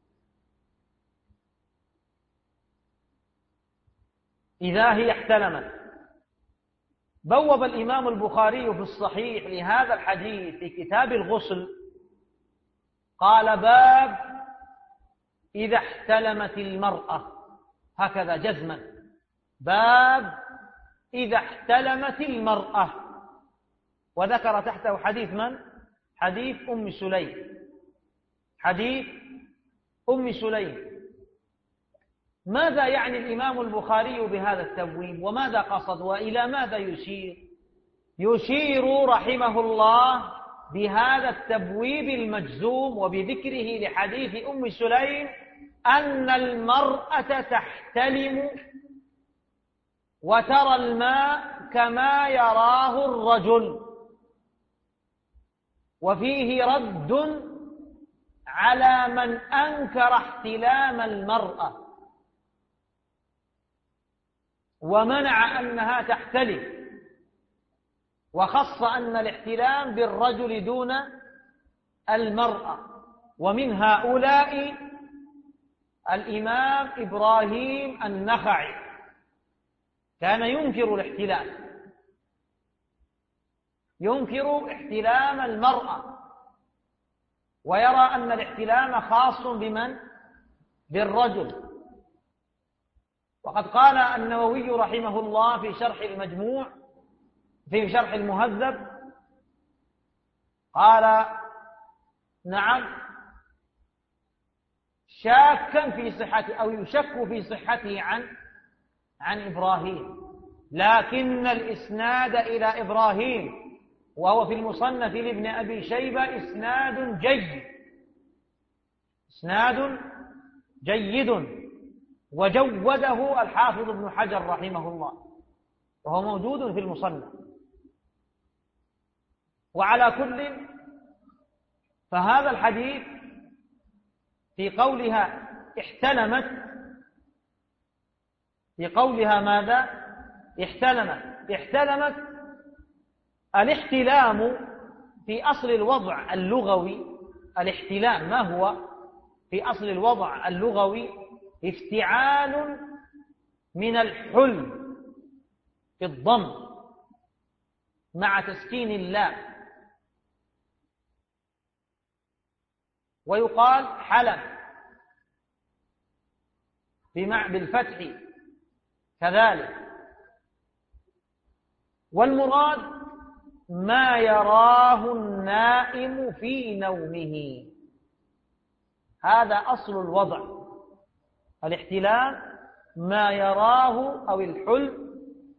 إذا هي احتلمت، بوب الإمام البخاري في الصحيح لهذا الحديث في كتاب الغسل، قال باب إذا احتلمت المرأة، هكذا جزما، باب إذا احتلمت المرأة، وذكر تحته حديث من؟ حديث أم سليم، حديث أم سليم. ماذا يعني الإمام البخاري بهذا التبويب وماذا قصد وإلى ماذا يشير؟ يشير رحمه الله بهذا التبويب المجزوم وبذكره لحديث أم سليم أن المرأة تحتلم وترى الماء كما يراه الرجل، وفيه رد على من أنكر احتلام المرأة ومنع أنها تحتلم، وخص أن الاحتلام بالرجل دون المرأة. ومن هؤلاء الإمام إبراهيم النخعي، كان ينكر الاحتلام، ينكر احتلام المرأة، ويرى أن الاحتلام خاص بمن؟ بالرجل. وقد قال النووي رحمه الله في شرح المجموع في شرح المهذب قال نعم شاكا في صحته أو يشك في صحته عن إبراهيم، لكن الإسناد إلى إبراهيم وهو في المصنف لابن أبي شيبة إسناد جيد وجوده الحافظ ابن حجر رحمه الله، وهو موجود في المصنف. وعلى كل فهذا الحديث في قولها احتلمت، في قولها ماذا؟ احتلمت. الاحتلام في أصل الوضع اللغوي، الاحتلام ما هو في أصل الوضع اللغوي؟ افتعال من الحلم في الضم مع تسكين اللام، ويقال حلم بالفتح كذلك. والمراد ما يراه النائم في نومه، هذا أصل الوضع. الاحتلام ما يراه أو الحلم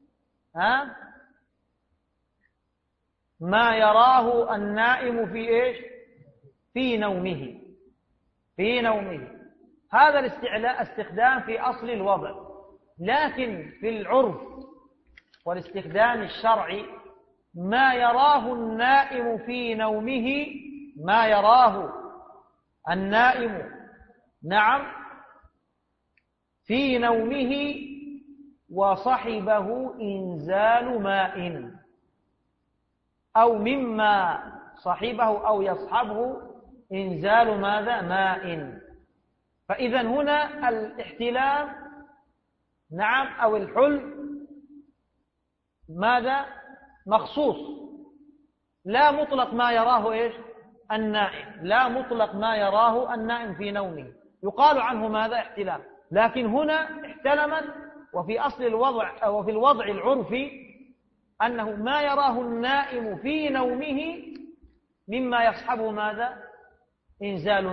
ما يراه النائم في إيش؟ في نومه. هذا الاستخدام في أصل الوضع، لكن في العرف والاستخدام الشرعي ما يراه النائم في نومه، ما يراه النائم نعم في نومه وصحبه إنزال ماء، أو مما صحبه أو يصحبه إنزال ماذا؟ ماء. فإذا هنا الاحتلام نعم أو الحلم ماذا؟ مخصوص، لا مطلق ما يراه إيش؟ النائم، لا مطلق ما يراه النائم في نومه يقال عنه ماذا؟ احتلام. لكن هنا احتلمت، وفي أصل الوضع أو في الوضع العرفي أنه ما يراه النائم في نومه مما يصحبه ماذا؟ إنزال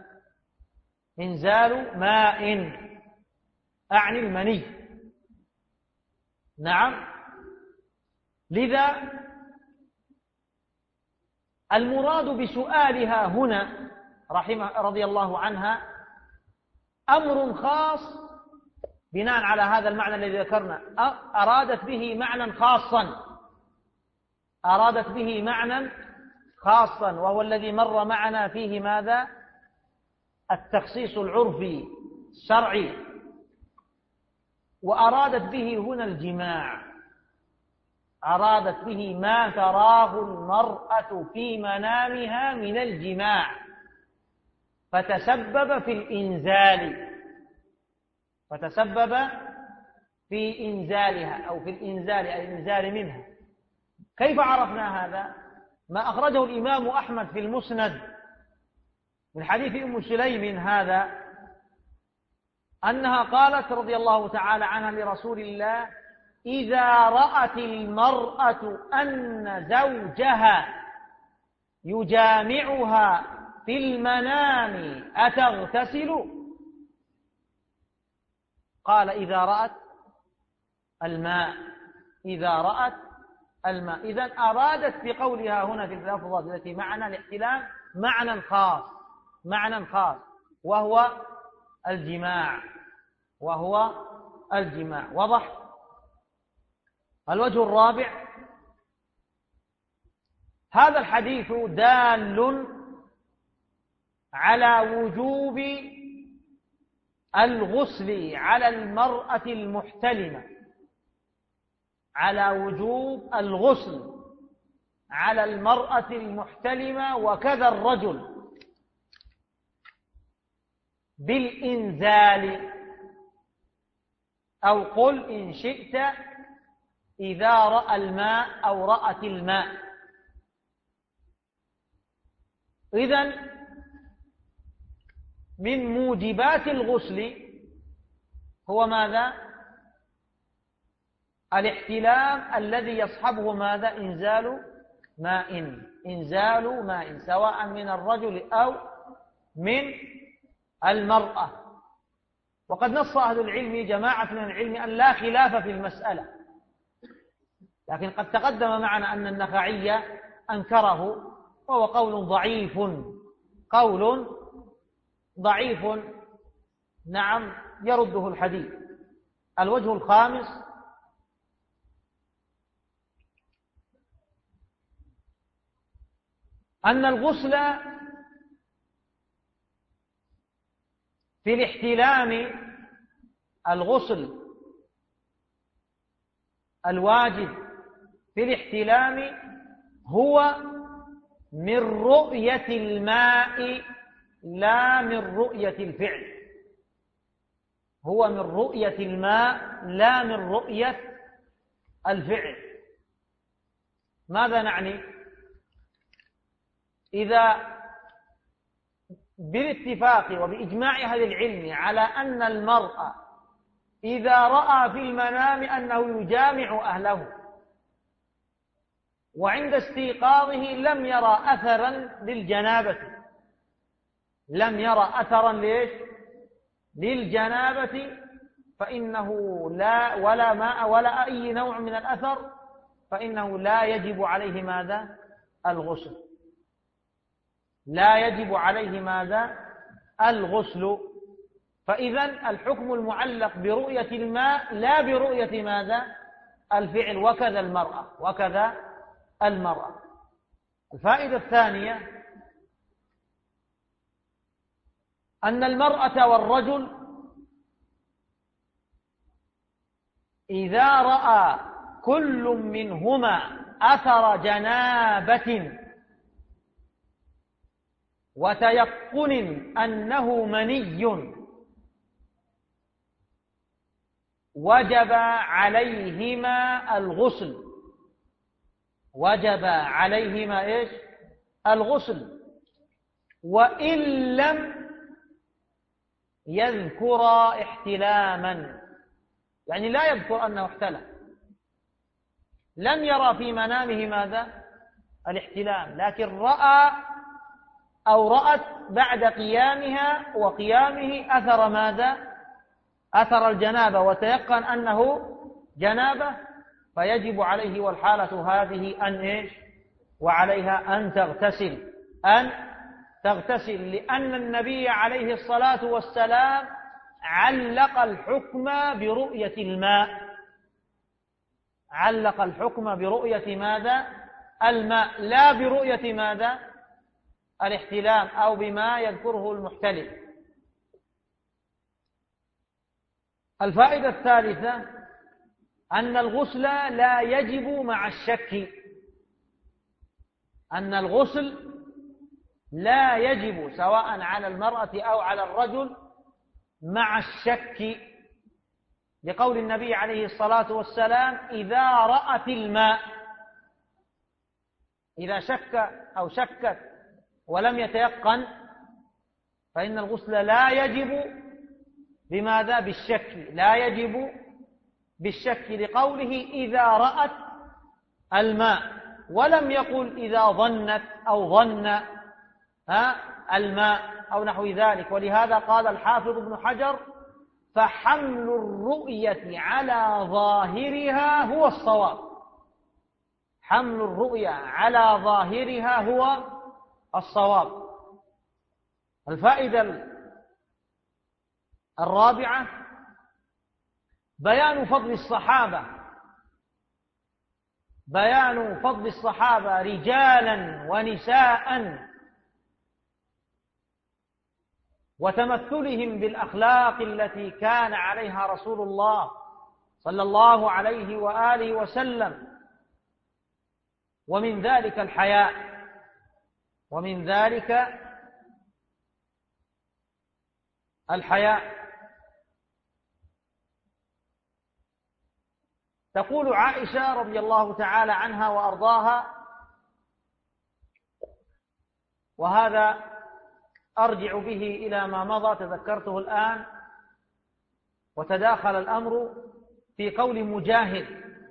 ماء، أعني المني. نعم. لذا المراد بسؤالها هنا رضي الله عنها أمر خاص بناء على هذا المعنى الذي ذكرنا، أرادت به معنى خاصا وهو الذي مر معنا فيه ماذا؟ التخصيص العرفي الشرعي، وأرادت به هنا الجماع، أرادت به ما تراه المرأة في منامها من الجماع، فتسبب في إنزالها أو في الإنزال أي الإنزال منها. كيف عرفنا هذا؟ ما أخرجه الإمام أحمد في المسند من حديث أم سليم هذا، أنها قالت رضي الله تعالى عنها لرسول الله: إذا رأت المرأة أن زوجها يجامعها في المنام أتغتسل؟ قال: إذا رأت الماء. إذن أرادت بقولها هنا في اللفظة التي معنا الاحتلام معنى خاص وهو الجماع. وضح. الوجه الرابع: هذا الحديث دال على وجوب الغسل على المرأة المحتلمة، وكذا الرجل بالإنزال، أو قل إن شئت إذا رأى الماء أو رأت الماء. إذن من موجبات الغسل هو ماذا؟ من موجبات الغسل هو الغسل على المرأة المحتلمة، على وجوب الغسل على المرأة المحتلمة وكذا الرجل بالإنزال، أو قل إن شئت إذا رأى الماء أو رأت الماء. إذن من موجبات الغسل هو ماذا؟ الاحتلام الذي يصحبه ماذا؟ إنزال ماء سواء من الرجل أو من المرأة. وقد نص أهل العلم جماعة من العلم أن لا خلاف في المسألة، لكن قد تقدم معنا أن النخعي أنكره، وهو قول ضعيف نعم يرده الحديث. الوجه الخامس أن الغسل في الاحتلام، الغسل الواجب في الاحتلام هو من رؤية الماء لا من رؤية الفعل. هو من رؤية الماء لا من رؤية الفعل. ماذا نعني؟ إذا بالاتفاق وبإجماع أهل العلم على أن المرء إذا رأى في المنام أنه يجامع أهله وعند استيقاظه لم يرى أثرا للجنابة، لم يرى أثرا للجنابة، فإنه لا ولا ماء ولا أي نوع من الأثر، فإنه لا يجب عليه ماذا؟ الغسل. لا يجب عليه ماذا؟ الغسل. فإذن الحكم المعلق برؤية الماء لا برؤية ماذا؟ الفعل. وكذا المرأة. الفائدة الثانية أن المرأة والرجل إذا رأى كل منهما أثر جنابة وتيقن أنه مني وجب عليهما الغسل. وجب عليهما إيش؟ الغسل، وإن لم يذكر احتلاما، يعني لا يذكر أنه احتلم، لم يرى في منامه ماذا؟ الاحتلام، لكن رأى أو رأت بعد قيامها وقيامه أثر ماذا؟ أثر الجنابة، وتيقن أنه جنابة، فيجب عليه والحالة هذه أن إيش؟ وعليها أن تغتسل، لأن النبي عليه الصلاة والسلام علق الحكم برؤية الماء. علق الحكم برؤية ماذا؟ الماء، لا برؤية ماذا؟ الاحتلام أو بما يذكره المحتلم. الفائدة الثالثة أن الغسل لا يجب مع الشك. أن الغسل لا يجب سواء على المرأة أو على الرجل مع الشك، لقول النبي عليه الصلاة والسلام إذا رأت الماء. إذا شك أو شكت ولم يتيقن فإن الغسل لا يجب بماذا؟ بالشك. لا يجب بالشك، لقوله إذا رأت الماء، ولم يقل إذا ظنت أو ظن الماء أو نحو ذلك. ولهذا قال الحافظ ابن حجر فحمل الرؤية على ظاهرها هو الصواب. حمل الرؤية على ظاهرها هو الصواب. الفائدة الرابعة بيان فضل الصحابة رجالا ونساء، وتمثلهم بالأخلاق التي كان عليها رسول الله صلى الله عليه وآله وسلم، ومن ذلك الحياء. تقول عائشة رضي الله تعالى عنها وأرضاها، وهذا أرجع به إلى ما مضى تذكرته الآن، وتداخل الأمر في قول مجاهد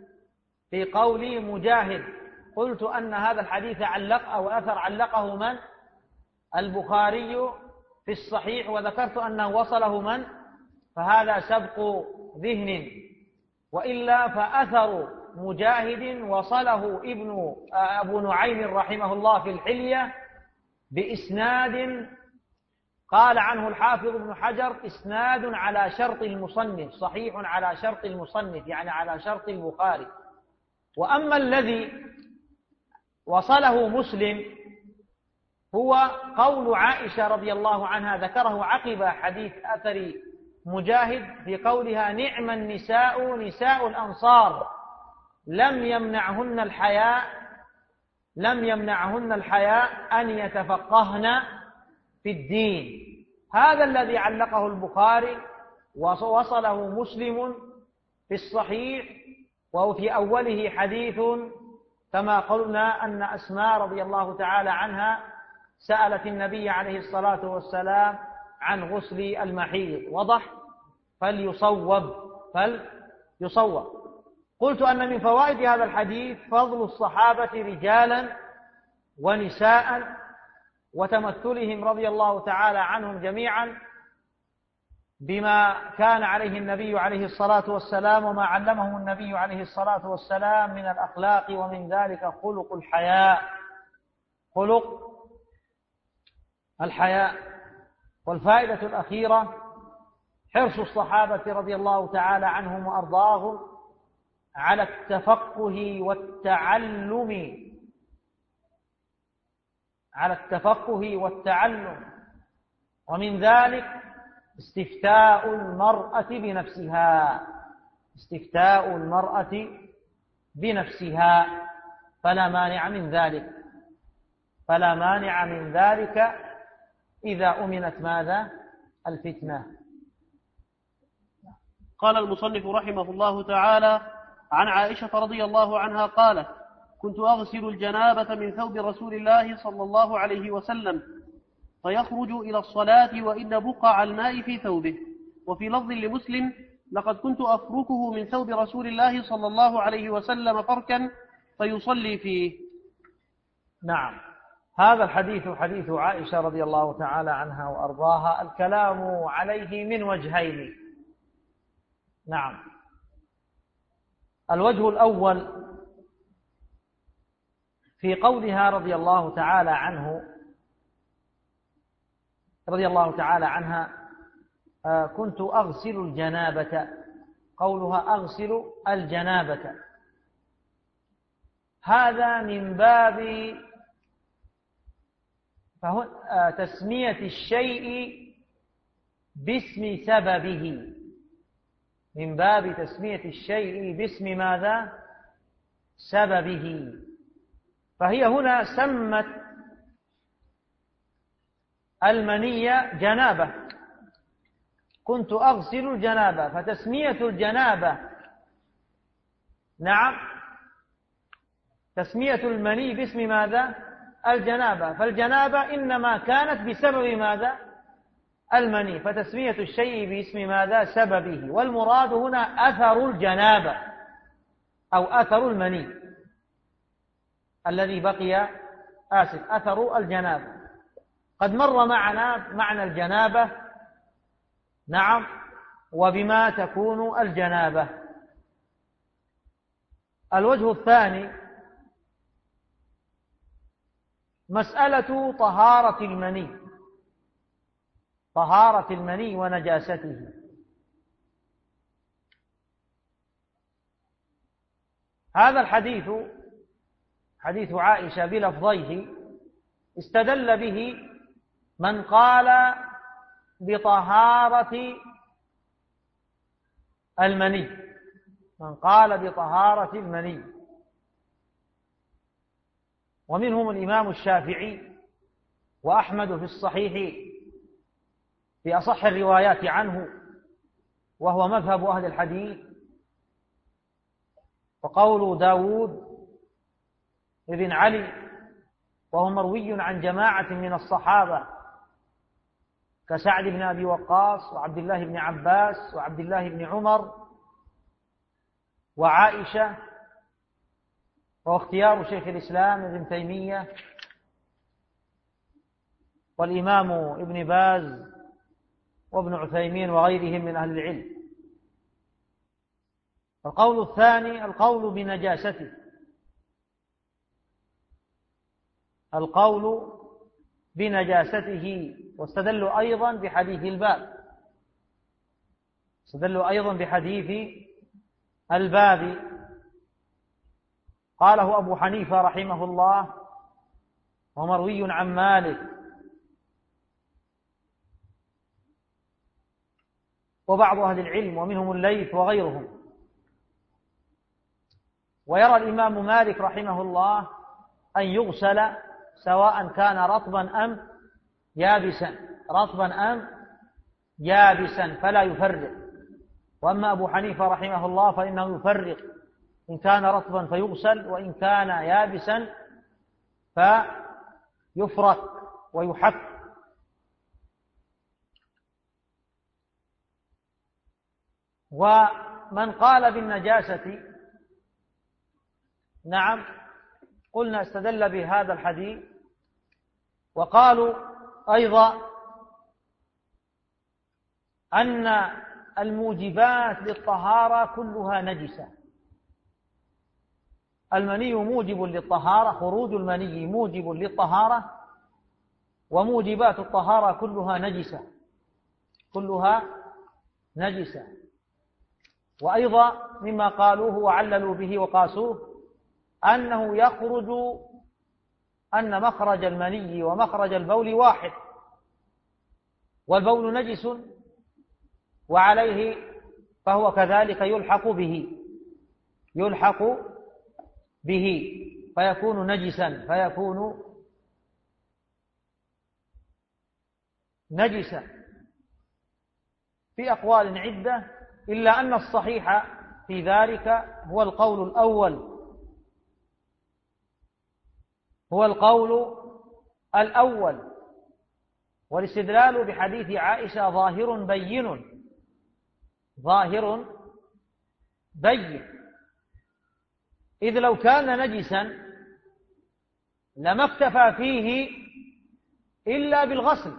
في قول مجاهد. قلت أن هذا الحديث أثر علقه من؟ البخاري في الصحيح، وذكرت أنه وصله من؟ فهذا سبق ذهن، وإلا فأثر مجاهد وصله أبو نعيم رحمه الله في الحلية بإسناد قال عنه الحافظ ابن حجر إسناد على شرط المصنف، صحيح على شرط المصنف، يعني على شرط البخاري. وأما الذي وصله مسلم هو قول عائشة رضي الله عنها، ذكره عقب حديث أثر مجاهد في قولها: نعم النساء نساء الأنصار لم يمنعهن الحياء أن يتفقهن في الدين. هذا الذي علقه البخاري ووصله مسلم في الصحيح، وفي أوله حديث كما قلنا أن أسماء رضي الله تعالى عنها سألت النبي عليه الصلاة والسلام عن غسل المحيض، وضح، فليصوب. قلت أن من فوائد هذا الحديث فضل الصحابة رجالا ونساء، وتمثلهم رضي الله تعالى عنهم جميعا بما كان عليه النبي عليه الصلاة والسلام وما علمهم النبي عليه الصلاة والسلام من الأخلاق، ومن ذلك خلق الحياء. والفائدة الأخيرة حرص الصحابة رضي الله تعالى عنهم وأرضاهم على التفقه والتعلم، ومن ذلك استفتاء المرأة بنفسها، فلا مانع من ذلك إذا أمنت ماذا؟ الفتنة. قال المصنف رحمه الله تعالى: عن عائشة رضي الله عنها قالت: كنت أغسل الجنابة من ثوب رسول الله صلى الله عليه وسلم فيخرج إلى الصلاة وإن بقع الماء في ثوبه. وفي لفظ لمسلم: لقد كنت أفركه من ثوب رسول الله صلى الله عليه وسلم فركا فيصلي فيه. نعم، هذا الحديث حديث عائشة رضي الله تعالى عنها وأرضاها، الكلام عليه من وجهين. نعم، الوجه الأول في قولها رضي الله تعالى عنها كنت أغسل الجنابة، قولها أغسل الجنابة، هذا من باب تسمية الشيء باسم سببه، من باب تسمية الشيء باسم ماذا؟ سببه. فهي هنا سمت المنية جنابة، كنت أغسل الجنابة، فتسمية الجنابة، نعم، تسمية المني باسم ماذا؟ الجنابة، فالجنابة إنما كانت بسبب ماذا؟ المني، فتسمية الشيء باسم ماذا؟ سببه. والمراد هنا أثر الجنابة أو أثر المني الذي بقي، أثر الجنابة. قد مر معنا معنى الجنابة، نعم، وبما تكون الجنابة. الوجه الثاني مسألة طهارة المني ونجاسته. هذا الحديث حديث عائشة بلفظيه استدل به من قال بطهارة المني، ومنهم الإمام الشافعي وأحمد في الصحيح في أصح الروايات عنه، وهو مذهب أهل الحديث، وقول داود ابن علي، وهو مروي عن جماعة من الصحابة كسعد بن أبي وقاص وعبد الله بن عباس وعبد الله بن عمر وعائشة وهو اختيار شيخ الإسلام ابن تيمية والإمام ابن باز وابن عثيمين وغيرهم من أهل العلم. القول الثاني القول بنجاسته، القول بنجاسته، واستدلوا أيضا بحديث الباب، استدلوا أيضا بحديث الباب. قاله أبو حنيفة رحمه الله ومروي عن مالك وبعض أهل العلم ومنهم الليث وغيرهم. ويرى الإمام مالك رحمه الله أن يغسل سواء كان رطبا أم يابسا، رطبا أم يابسا، فلا يفرق. وأما أبو حنيفة رحمه الله فإنه يفرق، إن كان رطبا فيغسل، وإن كان يابسا فيفرق ويحك. ومن قال بالنجاسة نعم قلنا استدل بهذا الحديث. وقالوا أيضا أن الموجبات للطهارة كلها نجسة. المني موجب للطهارة، خروج المني موجب للطهارة، وموجبات الطهارة كلها نجسة، كلها نجسة. وأيضا مما قالوه وعللوا به وقاسوه أنه يخرج أن مخرج المني ومخرج البول واحد، والبول نجس وعليه فهو كذلك يلحق به فيكون نجسا، فيكون نجسا. في أقوال عدة، إلا أن الصحيح في ذلك هو القول الأول، هو القول الأول. والاستدلال بحديث عائشة ظاهر بين، ظاهر بين، إذ لو كان نجسا لما اكتفى فيه إلا بالغسل،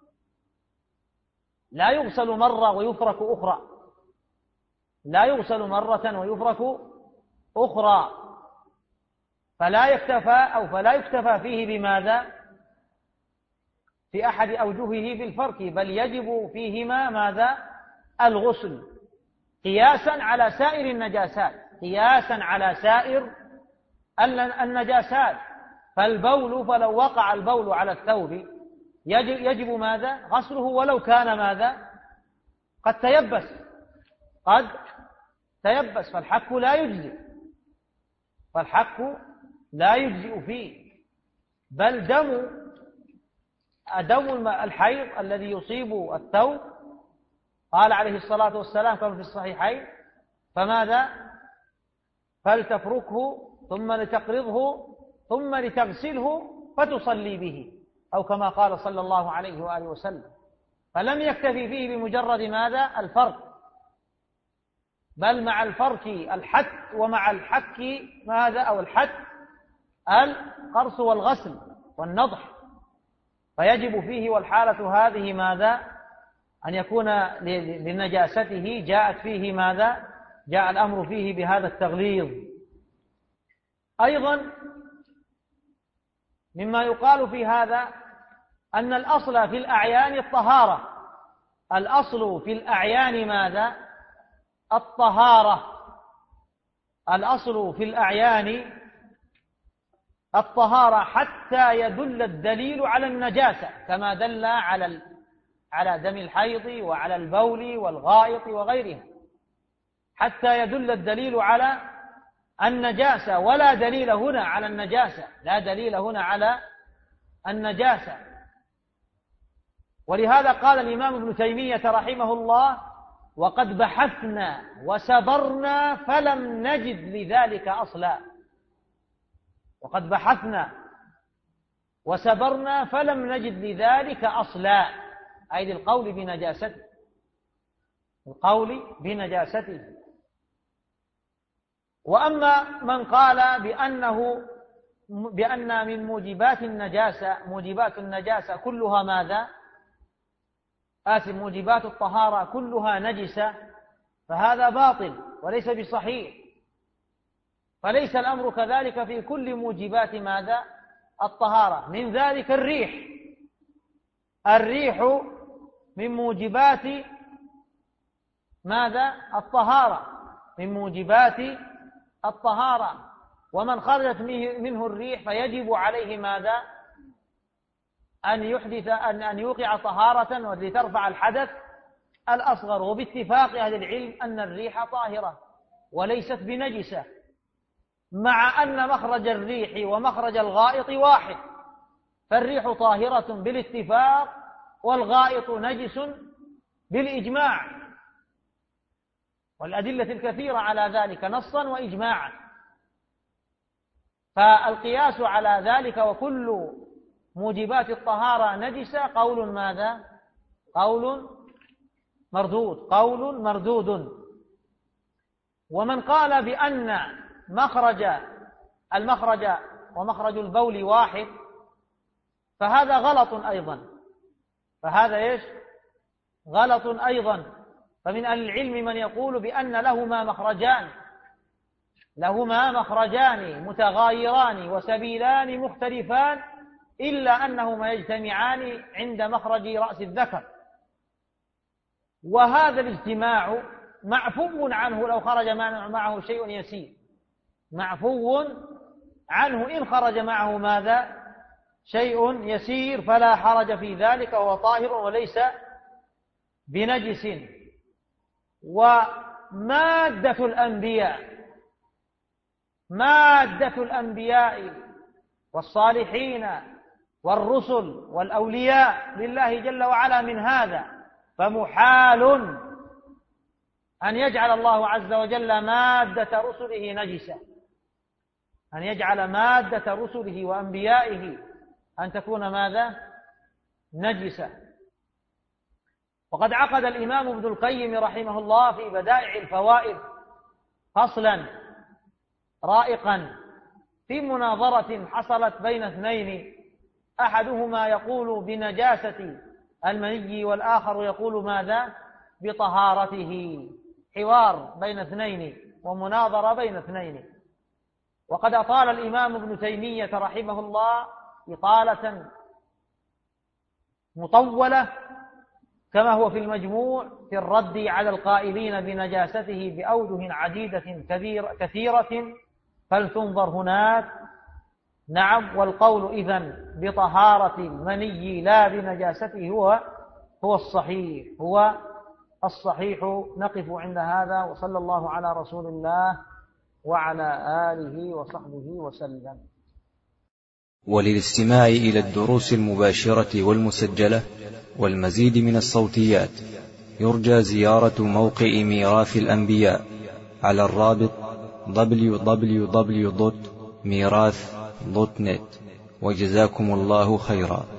لا يغسل مرة ويفرك أخرى، لا يغسل مرة ويفرك أخرى، فلا يكتفى فيه بماذا؟ في أحد أوجهه بالفرك، بل يجب فيهما ماذا؟ الغسل، قياسا على سائر النجاسات، قياسا على سائر النجاسات. فالبول، فلو وقع البول على الثوب يجب ماذا؟ غسله، ولو كان ماذا؟ قد تيبس، فالحك لا يجزئ، فالحك لا يجزئ فيه، بل دم الحيض الذي يصيب الثوب، قال عليه الصلاة والسلام كما في الصحيحين: فماذا؟ فلتفركه ثم لتقرضه ثم لتغسله فتصلي به، أو كما قال صلى الله عليه وآله وسلم. فلم يكتفي فيه بمجرد ماذا؟ الفرك، بل مع الفرك الحك، ومع الحك ماذا؟ أو الحك القرص والغسل والنضح، فيجب فيه. والحالة هذه ماذا؟ أن يكون لنجاسته جاءت فيه ماذا؟ جاء الأمر فيه بهذا التغليظ. أيضا مما يقال في هذا أن الأصل في الأعيان الطهارة، الأصل في الأعيان ماذا؟ الطهارة، الأصل في الأعيان الطهارة، حتى يدل الدليل على النجاسة، كما دل على دم الحيض وعلى البول والغائط وغيرها، حتى يدل الدليل على النجاسة، ولا دليل هنا على النجاسة، لا دليل هنا على النجاسة. ولهذا قال الإمام ابن تيمية رحمه الله: وقد بحثنا وسبرنا فلم نجد لذلك أصلا. وقد بحثنا وسبرنا فلم نجد لذلك أصلا، أي للقول بنجاسته، القول بنجاسته. وأما من قال بأن من موجبات النجاسة كلها ماذا؟ موجبات الطهارة كلها نجسة، فهذا باطل وليس بصحيح. فليس الأمر كذلك في كل موجبات ماذا؟ الطهارة. من ذلك الريح من موجبات ماذا؟ الطهارة، من موجبات الطهارة. ومن خرجت منه الريح فيجب عليه ماذا؟ أن يوقع طهارة لترفع الحدث الأصغر. وباتفاق أهل العلم أن الريح طاهرة وليست بنجسة، مع أن مخرج الريح ومخرج الغائط واحد، فالريح طاهرة بالاتفاق والغائط نجس بالإجماع، والأدلة الكثيرة على ذلك نصا وإجماعا. فالقياس على ذلك وكل موجبات الطهارة نجسة قول ماذا؟ قول مردود. ومن قال بأن المخرج ومخرج البول واحد فهذا غلط أيضا، غلط أيضا. فمن أهل العلم من يقول بأن لهما مخرجان متغايران وسبيلان مختلفان، إلا أنهما يجتمعان عند مخرج رأس الذكر، وهذا الاجتماع معفو عنه لو خرج معه شيء يسير، معفو عنه إن خرج معه ماذا؟ شيء يسير، فلا حرج في ذلك وهو طاهر وليس بنجس. ومادة الأنبياء والصالحين والرسل والأولياء لله جل وعلا من هذا، فمحال أن يجعل الله عز وجل مادة رسله نجسة، أن يجعل مادة رسله وأنبيائه أن تكون ماذا؟ نجسة. وقد عقد الإمام ابن القيم رحمه الله في بدائع الفوائد فصلا رائقا في مناظرة حصلت بين اثنين، أحدهما يقول بنجاسة المني والآخر يقول ماذا؟ بطهارته. حوار بين اثنين ومناظرة بين اثنين. وقد أطال الإمام ابن تيمية رحمه الله إطالة مطولة كما هو في المجموع في الرد على القائلين بنجاسته بأوجه عديدة كثيرة، فلتنظر هناك. نعم، والقول إذن بطهارة المني لا بنجاسته هو الصحيح. نقف عند هذا، وصلى الله على رسول الله وعلى آله وصحبه وسلم. وللاستماع إلى الدروس المباشرة والمسجلة والمزيد من الصوتيات يرجى زيارة موقع ميراث الأنبياء على الرابط www.mirath.net. وجزاكم الله خيرا.